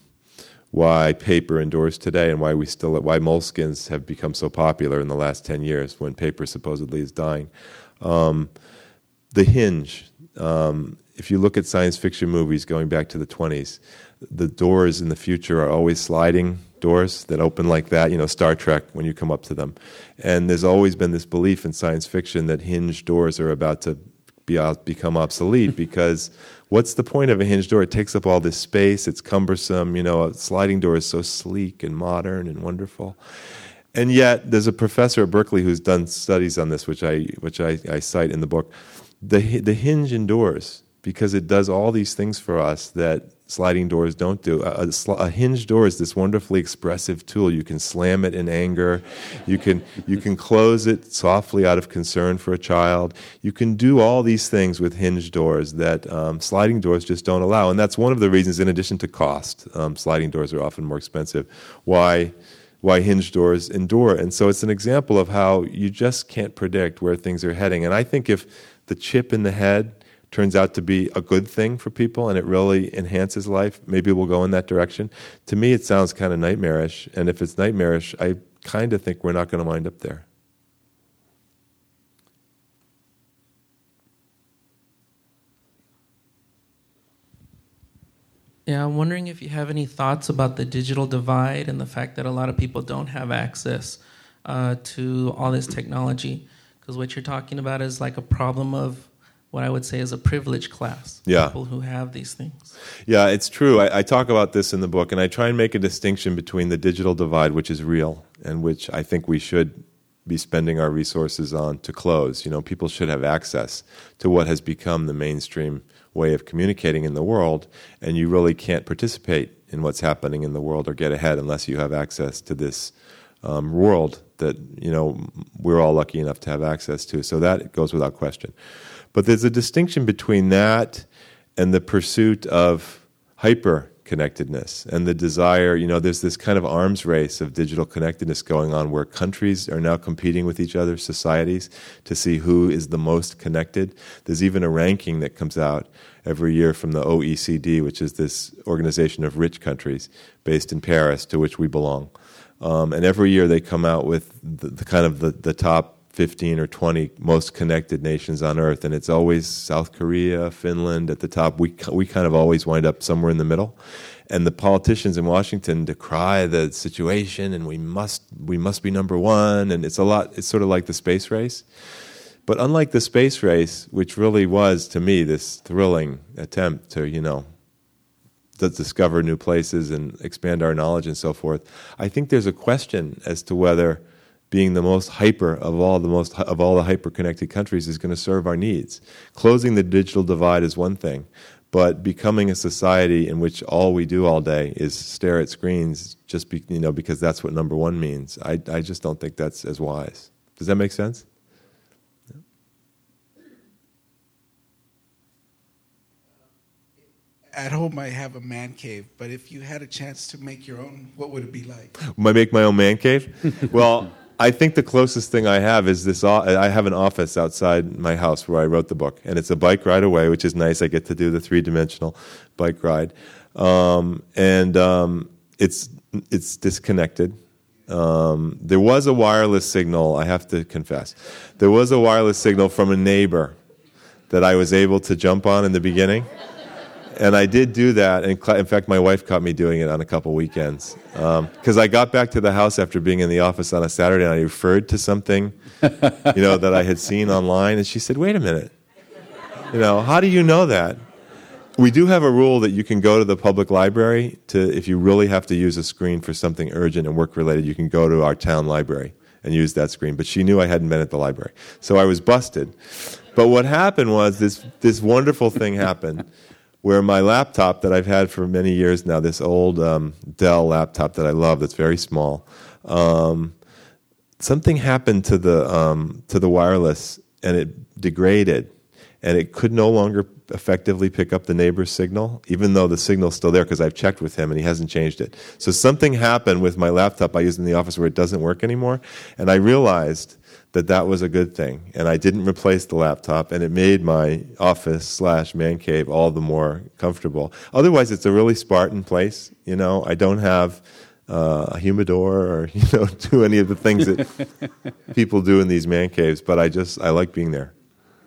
why paper endures today, and why we still why moleskins have become so popular in the last ten years when paper supposedly is dying. Um, the hinge. Um, if you look at science fiction movies going back to the twenties. The doors in the future are always sliding doors that open like that, you know, Star Trek, when you come up to them. And there's always been this belief in science fiction that hinged doors are about to be become obsolete, because what's the point of a hinged door? It takes up all this space, it's cumbersome, you know, a sliding door is so sleek and modern and wonderful. And yet, there's a professor at Berkeley who's done studies on this, which I which I, I cite in the book. The the hinge endures because it does all these things for us that sliding doors don't do. A, a, a hinge door is this wonderfully expressive tool. You can slam it in anger. You can you can close it softly out of concern for a child. You can do all these things with hinge doors that um, sliding doors just don't allow. And that's one of the reasons, in addition to cost, um, sliding doors are often more expensive, why why hinge doors endure. And so it's an example of how you just can't predict where things are heading. And I think if the chip in the head turns out to be a good thing for people and it really enhances life, maybe we'll go in that direction. To me, it sounds kind of nightmarish. And if it's nightmarish, I kind of think we're not going to wind up there. Yeah, I'm wondering if you have any thoughts about the digital divide and the fact that a lot of people don't have access uh, to all this technology. Because what you're talking about is like a problem of what I would say is a privileged class. Yeah. People who have these things. Yeah, it's true. I, I talk about this in the book, and I try and make a distinction between the digital divide, which is real, and which I think we should be spending our resources on to close. You know, people should have access to what has become the mainstream way of communicating in the world, and you really can't participate in what's happening in the world or get ahead unless you have access to this um, world that, you know, we're all lucky enough to have access to. So that goes without question. But there's a distinction between that and the pursuit of hyper-connectedness and the desire, you know, there's this kind of arms race of digital connectedness going on where countries are now competing with each other, societies, to see who is the most connected. There's even a ranking that comes out every year from the O E C D, which is this organization of rich countries based in Paris, to which we belong. Um, and every year they come out with the, the kind of the, the top fifteen or twenty most connected nations on earth, and it's always South Korea, Finland at the top. We we kind of always wind up somewhere in the middle, and the politicians in Washington decry the situation, and we must we must be number one, and it's a lot. It's sort of like the space race, but unlike the space race, which really was to me this thrilling attempt to you know to discover new places and expand our knowledge and so forth, I think there's a question as to whether being the most hyper of all the most of all the hyper-connected countries is going to serve our needs. Closing the digital divide is one thing, but becoming a society in which all we do all day is stare at screens, just be, you know, because that's what number one means. I I just don't think that's as wise. Does that make sense? At home, I have a man cave, but if you had a chance to make your own, what would it be like? I make my own man cave? Well, I think the closest thing I have is this. I have an office outside my house where I wrote the book, and it's a bike ride away, which is nice. I get to do the three-dimensional bike ride, um, and um, it's it's disconnected. Um, there was a wireless signal, I have to confess. There was a wireless signal from a neighbor that I was able to jump on in the beginning. And I did do that. And in fact, my wife caught me doing it on a couple weekends. Because um, I got back to the house after being in the office on a Saturday, and I referred to something, you know, that I had seen online. And she said, wait a minute. You know, how do you know that? We do have a rule that you can go to the public library to, if you really have to use a screen for something urgent and work-related, you can go to our town library and use that screen. But she knew I hadn't been at the library. So I was busted. But what happened was this this wonderful thing happened where my laptop that I've had for many years now, this old um, Dell laptop that I love that's very small, um, something happened to the um, to the wireless and it degraded, and it could no longer effectively pick up the neighbor's signal, even though the signal's still there because I've checked with him and he hasn't changed it. So something happened with my laptop I use in the office where it doesn't work anymore, and I realized that that was a good thing, and I didn't replace the laptop, and it made my office slash man cave all the more comfortable. Otherwise, it's a really Spartan place. You know, I don't have uh, a humidor or you know do any of the things that people do in these man caves, but I just I like being there.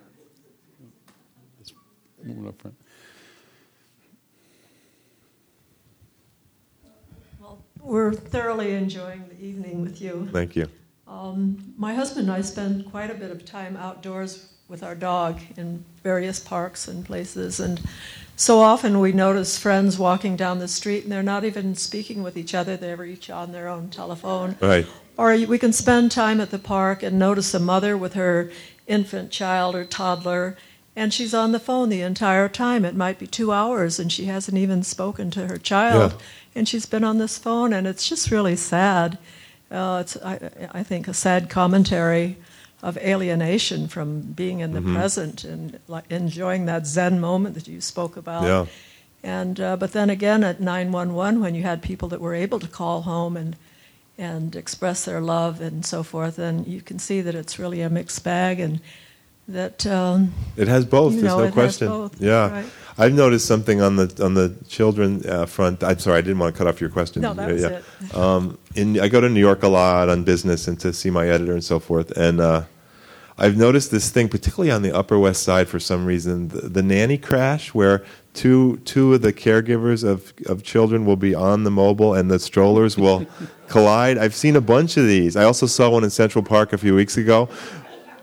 Well, we're thoroughly enjoying the evening with you. Thank you. Um, my husband and I spend quite a bit of time outdoors with our dog in various parks and places, and so often we notice friends walking down the street and they're not even speaking with each other, they're each on their own telephone. Right. Or we can spend time at the park and notice a mother with her infant child or toddler, and she's on the phone the entire time. It might be two hours and she hasn't even spoken to her child, yeah. And she's been on this phone, and it's just really sad. Uh, it's, I, I think, a sad commentary of alienation from being in the mm-hmm. present and like, enjoying that Zen moment that you spoke about. Yeah. And uh, but then again, at nine one one, when you had people that were able to call home and and express their love and so forth, then you can see that it's really a mixed bag, and that um, it has both. You There's know, no it question. Has both. Yeah. Right. I've noticed something on the on the children uh, front. I'm sorry, I didn't want to cut off your question. No, that was yeah. it. Um, in, I go to New York a lot on business and to see my editor and so forth, and uh, I've noticed this thing, particularly on the Upper West Side for some reason, the, the nanny crash, where two two of the caregivers of, of children will be on the mobile and the strollers will collide. I've seen a bunch of these. I also saw one in Central Park a few weeks ago,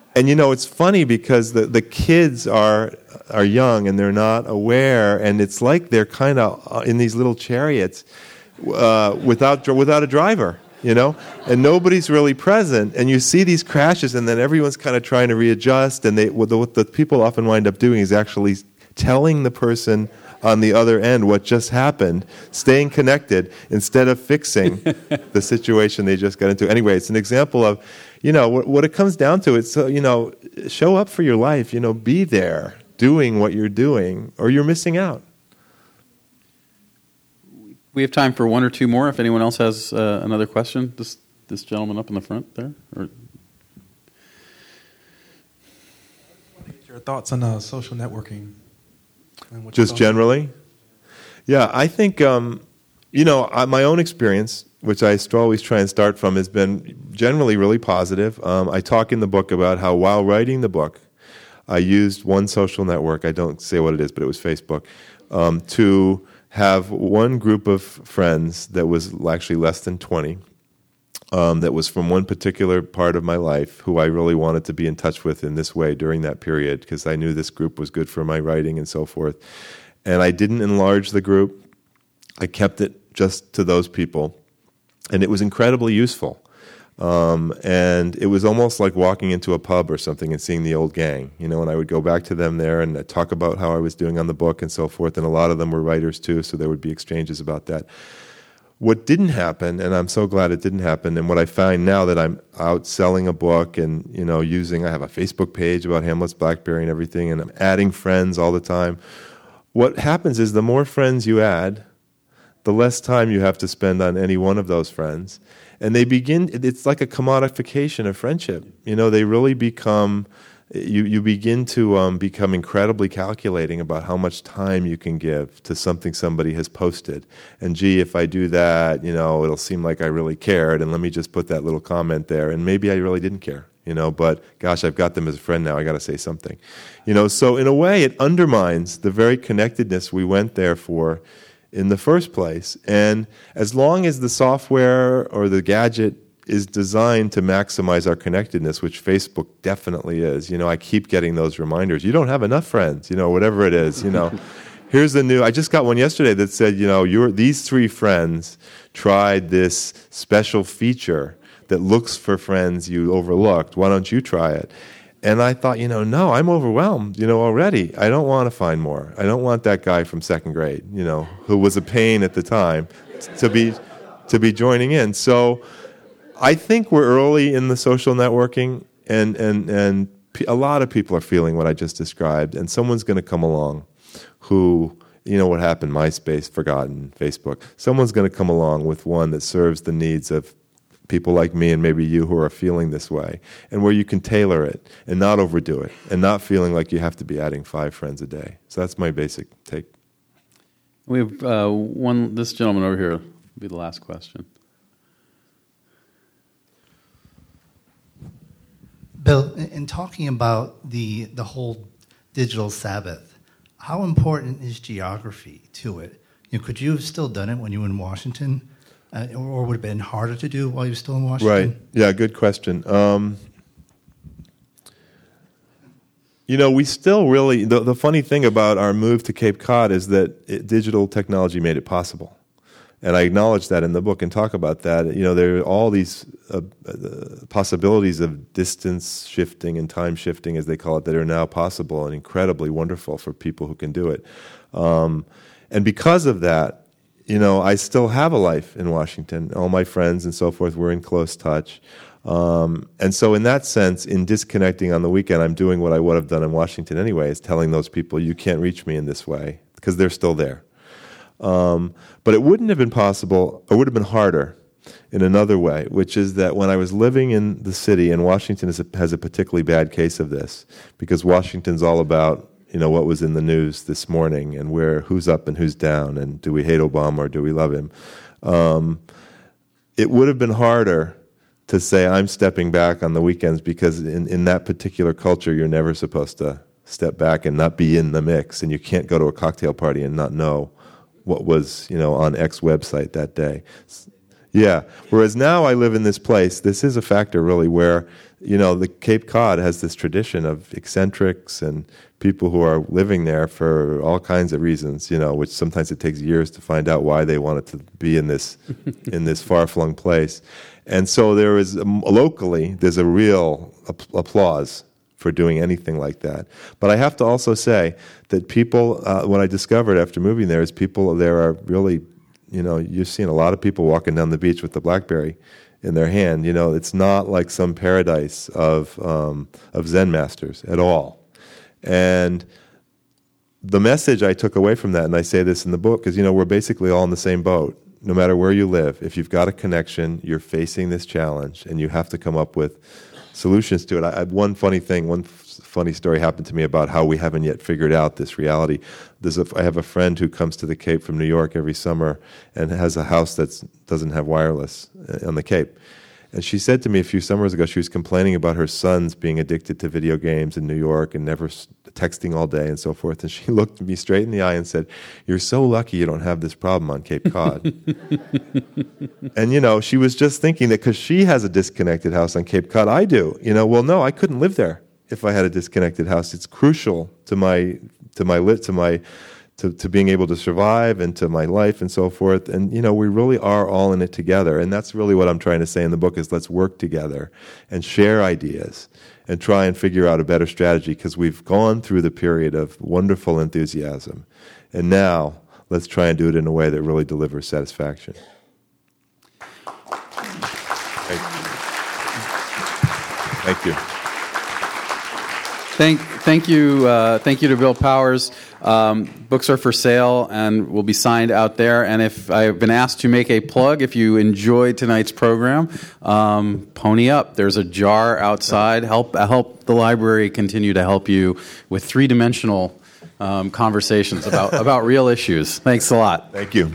And you know, it's funny because the, the kids are are young and they're not aware, and it's like they're kind of in these little chariots uh, without without a driver, you know, and nobody's really present. And you see these crashes, and then everyone's kind of trying to readjust. And they what the, what the people often wind up doing is actually telling the person on the other end what just happened, staying connected instead of fixing the situation they just got into. Anyway, it's an example of, you know, what, what it comes down to. It's, uh, you know, show up for your life, you know, be there doing what you're doing, or you're missing out. We have time for one or two more. If anyone else has uh, another question, this this gentleman up in the front there. Or... Your thoughts on uh, social networking? Just generally? Yeah, I think, um, you know, I, my own experience, which I st- always try and start from, has been generally really positive. Um, I talk in the book about how while writing the book, I used one social network, I don't say what it is, but it was Facebook, um, to have one group of friends that was actually less than twenty, um, that was from one particular part of my life who I really wanted to be in touch with in this way during that period, because I knew this group was good for my writing and so forth. And I didn't enlarge the group. I kept it just to those people. And it was incredibly useful. Um, and it was almost like walking into a pub or something and seeing the old gang, you know, and I would go back to them there and I'd talk about how I was doing on the book and so forth. And a lot of them were writers too, so there would be exchanges about that. What didn't happen, and I'm so glad it didn't happen, and what I find now that I'm out selling a book and, you know, using, I have a Facebook page about Hamlet's Blackberry and everything, and I'm adding friends all the time. What happens is the more friends you add, the less time you have to spend on any one of those friends. And they begin, it's like a commodification of friendship. You know, they really become, you, you begin to um, become incredibly calculating about how much time you can give to something somebody has posted. And gee, if I do that, you know, it'll seem like I really cared, and let me just put that little comment there. And maybe I really didn't care, you know, but gosh, I've got them as a friend now, I got to say something. You know, so in a way, it undermines the very connectedness we went there for in the first place. And as long as the software or the gadget is designed to maximize our connectedness, which Facebook definitely is, you know, I keep getting those reminders. You don't have enough friends, you know, whatever it is, you know. Here's a new, I just got one yesterday that said, you know, your these three friends tried this special feature that looks for friends you overlooked. Why don't you try it? And I thought, you know, no, I'm overwhelmed, you know, already. I don't want to find more. I don't want that guy from second grade, you know, who was a pain at the time, to be to be joining in. So I think we're early in the social networking, and and and a lot of people are feeling what I just described, and someone's going to come along who, you know what happened, MySpace, forgotten, Facebook. Someone's going to come along with one that serves the needs of people like me and maybe you who are feeling this way, and where you can tailor it and not overdo it and not feeling like you have to be adding five friends a day. So that's my basic take. We have uh, one, this gentleman over here will be the last question. Bill, in talking about the the whole digital Sabbath, how important is geography to it? You know, could you have still done it when you were in Washington? Uh, or would it have been harder to do while you were still in Washington? Right. Yeah, good question. Um, you know, we still really, the, the funny thing about our move to Cape Cod is that it, digital technology made it possible. And I acknowledge that in the book and talk about that. You know, there are all these uh, uh, possibilities of distance shifting and time shifting, as they call it, that are now possible and incredibly wonderful for people who can do it. Um, and because of that, you know, I still have a life in Washington. All my friends and so forth, we're in close touch. Um, and so in that sense, in disconnecting on the weekend, I'm doing what I would have done in Washington anyway, is telling those people, you can't reach me in this way, because they're still there. Um, but it wouldn't have been possible, or would have been harder in another way, which is that when I was living in the city, and Washington is a, has a particularly bad case of this, because Washington's all about, you know, what was in the news this morning, and where, who's up and who's down, and do we hate Obama or do we love him? Um, it would have been harder to say I'm stepping back on the weekends, because in, in that particular culture, you're never supposed to step back and not be in the mix, and you can't go to a cocktail party and not know what was, you know, on X website that day. Yeah. Whereas now I live in this place, this is a factor really where, you know, the Cape Cod has this tradition of eccentrics and people who are living there for all kinds of reasons, you know, which sometimes it takes years to find out why they wanted to be in this in this far-flung place. And so there is, um, locally, there's a real ap- applause for doing anything like that. But I have to also say that people, uh, what I discovered after moving there is people there are really, you know, you've seen a lot of people walking down the beach with the BlackBerry in their hand. You know, it's not like some paradise of um, of Zen masters at all. And the message I took away from that, and I say this in the book, is, you know, we're basically all in the same boat. No matter where you live, if you've got a connection, you're facing this challenge, and you have to come up with solutions to it. I, I, one funny thing, one f- funny story happened to me about how we haven't yet figured out this reality. There's a, I have a friend who comes to the Cape from New York every summer and has a house that doesn't have wireless on the Cape. And she said to me a few summers ago, she was complaining about her sons being addicted to video games in New York and never texting all day and so forth. And she looked me straight in the eye and said, "You're so lucky you don't have this problem on Cape Cod." And, you know, she was just thinking that because she has a disconnected house on Cape Cod, I do. You know, well, no, I couldn't live there if I had a disconnected house. It's crucial to my to my lit to my To, to being able to survive and to my life and so forth. And, you know, we really are all in it together. And that's really what I'm trying to say in the book is let's work together and share ideas and try and figure out a better strategy, because we've gone through the period of wonderful enthusiasm. And now let's try and do it in a way that really delivers satisfaction. Thank you. Thank you. Thank, thank you, uh, thank you to Bill Powers. Um, books are for sale and will be signed out there. And if I've been asked to make a plug, if you enjoyed tonight's program, um, pony up. There's a jar outside. Help, help the library continue to help you with three-dimensional um, conversations about about real issues. Thanks a lot. Thank you.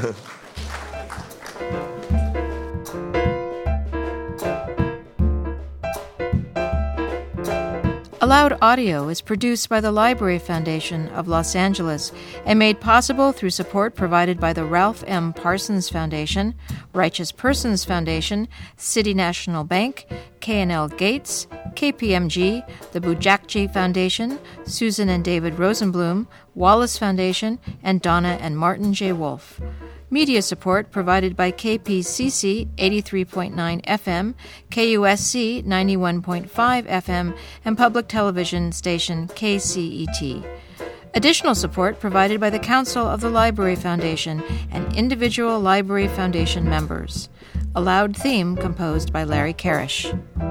Aloud Audio is produced by the Library Foundation of Los Angeles and made possible through support provided by the Ralph M. Parsons Foundation, Righteous Persons Foundation, City National Bank, K and L Gates, K P M G, the Bujakji Foundation, Susan and David Rosenblum, Wallace Foundation, and Donna and Martin J. Wolfe. Media support provided by K P C C eighty-three point nine F M, K U S C ninety-one point five F M, and public television station K C E T. Additional support provided by the Council of the Library Foundation and individual Library Foundation members. A loud theme composed by Larry Karish.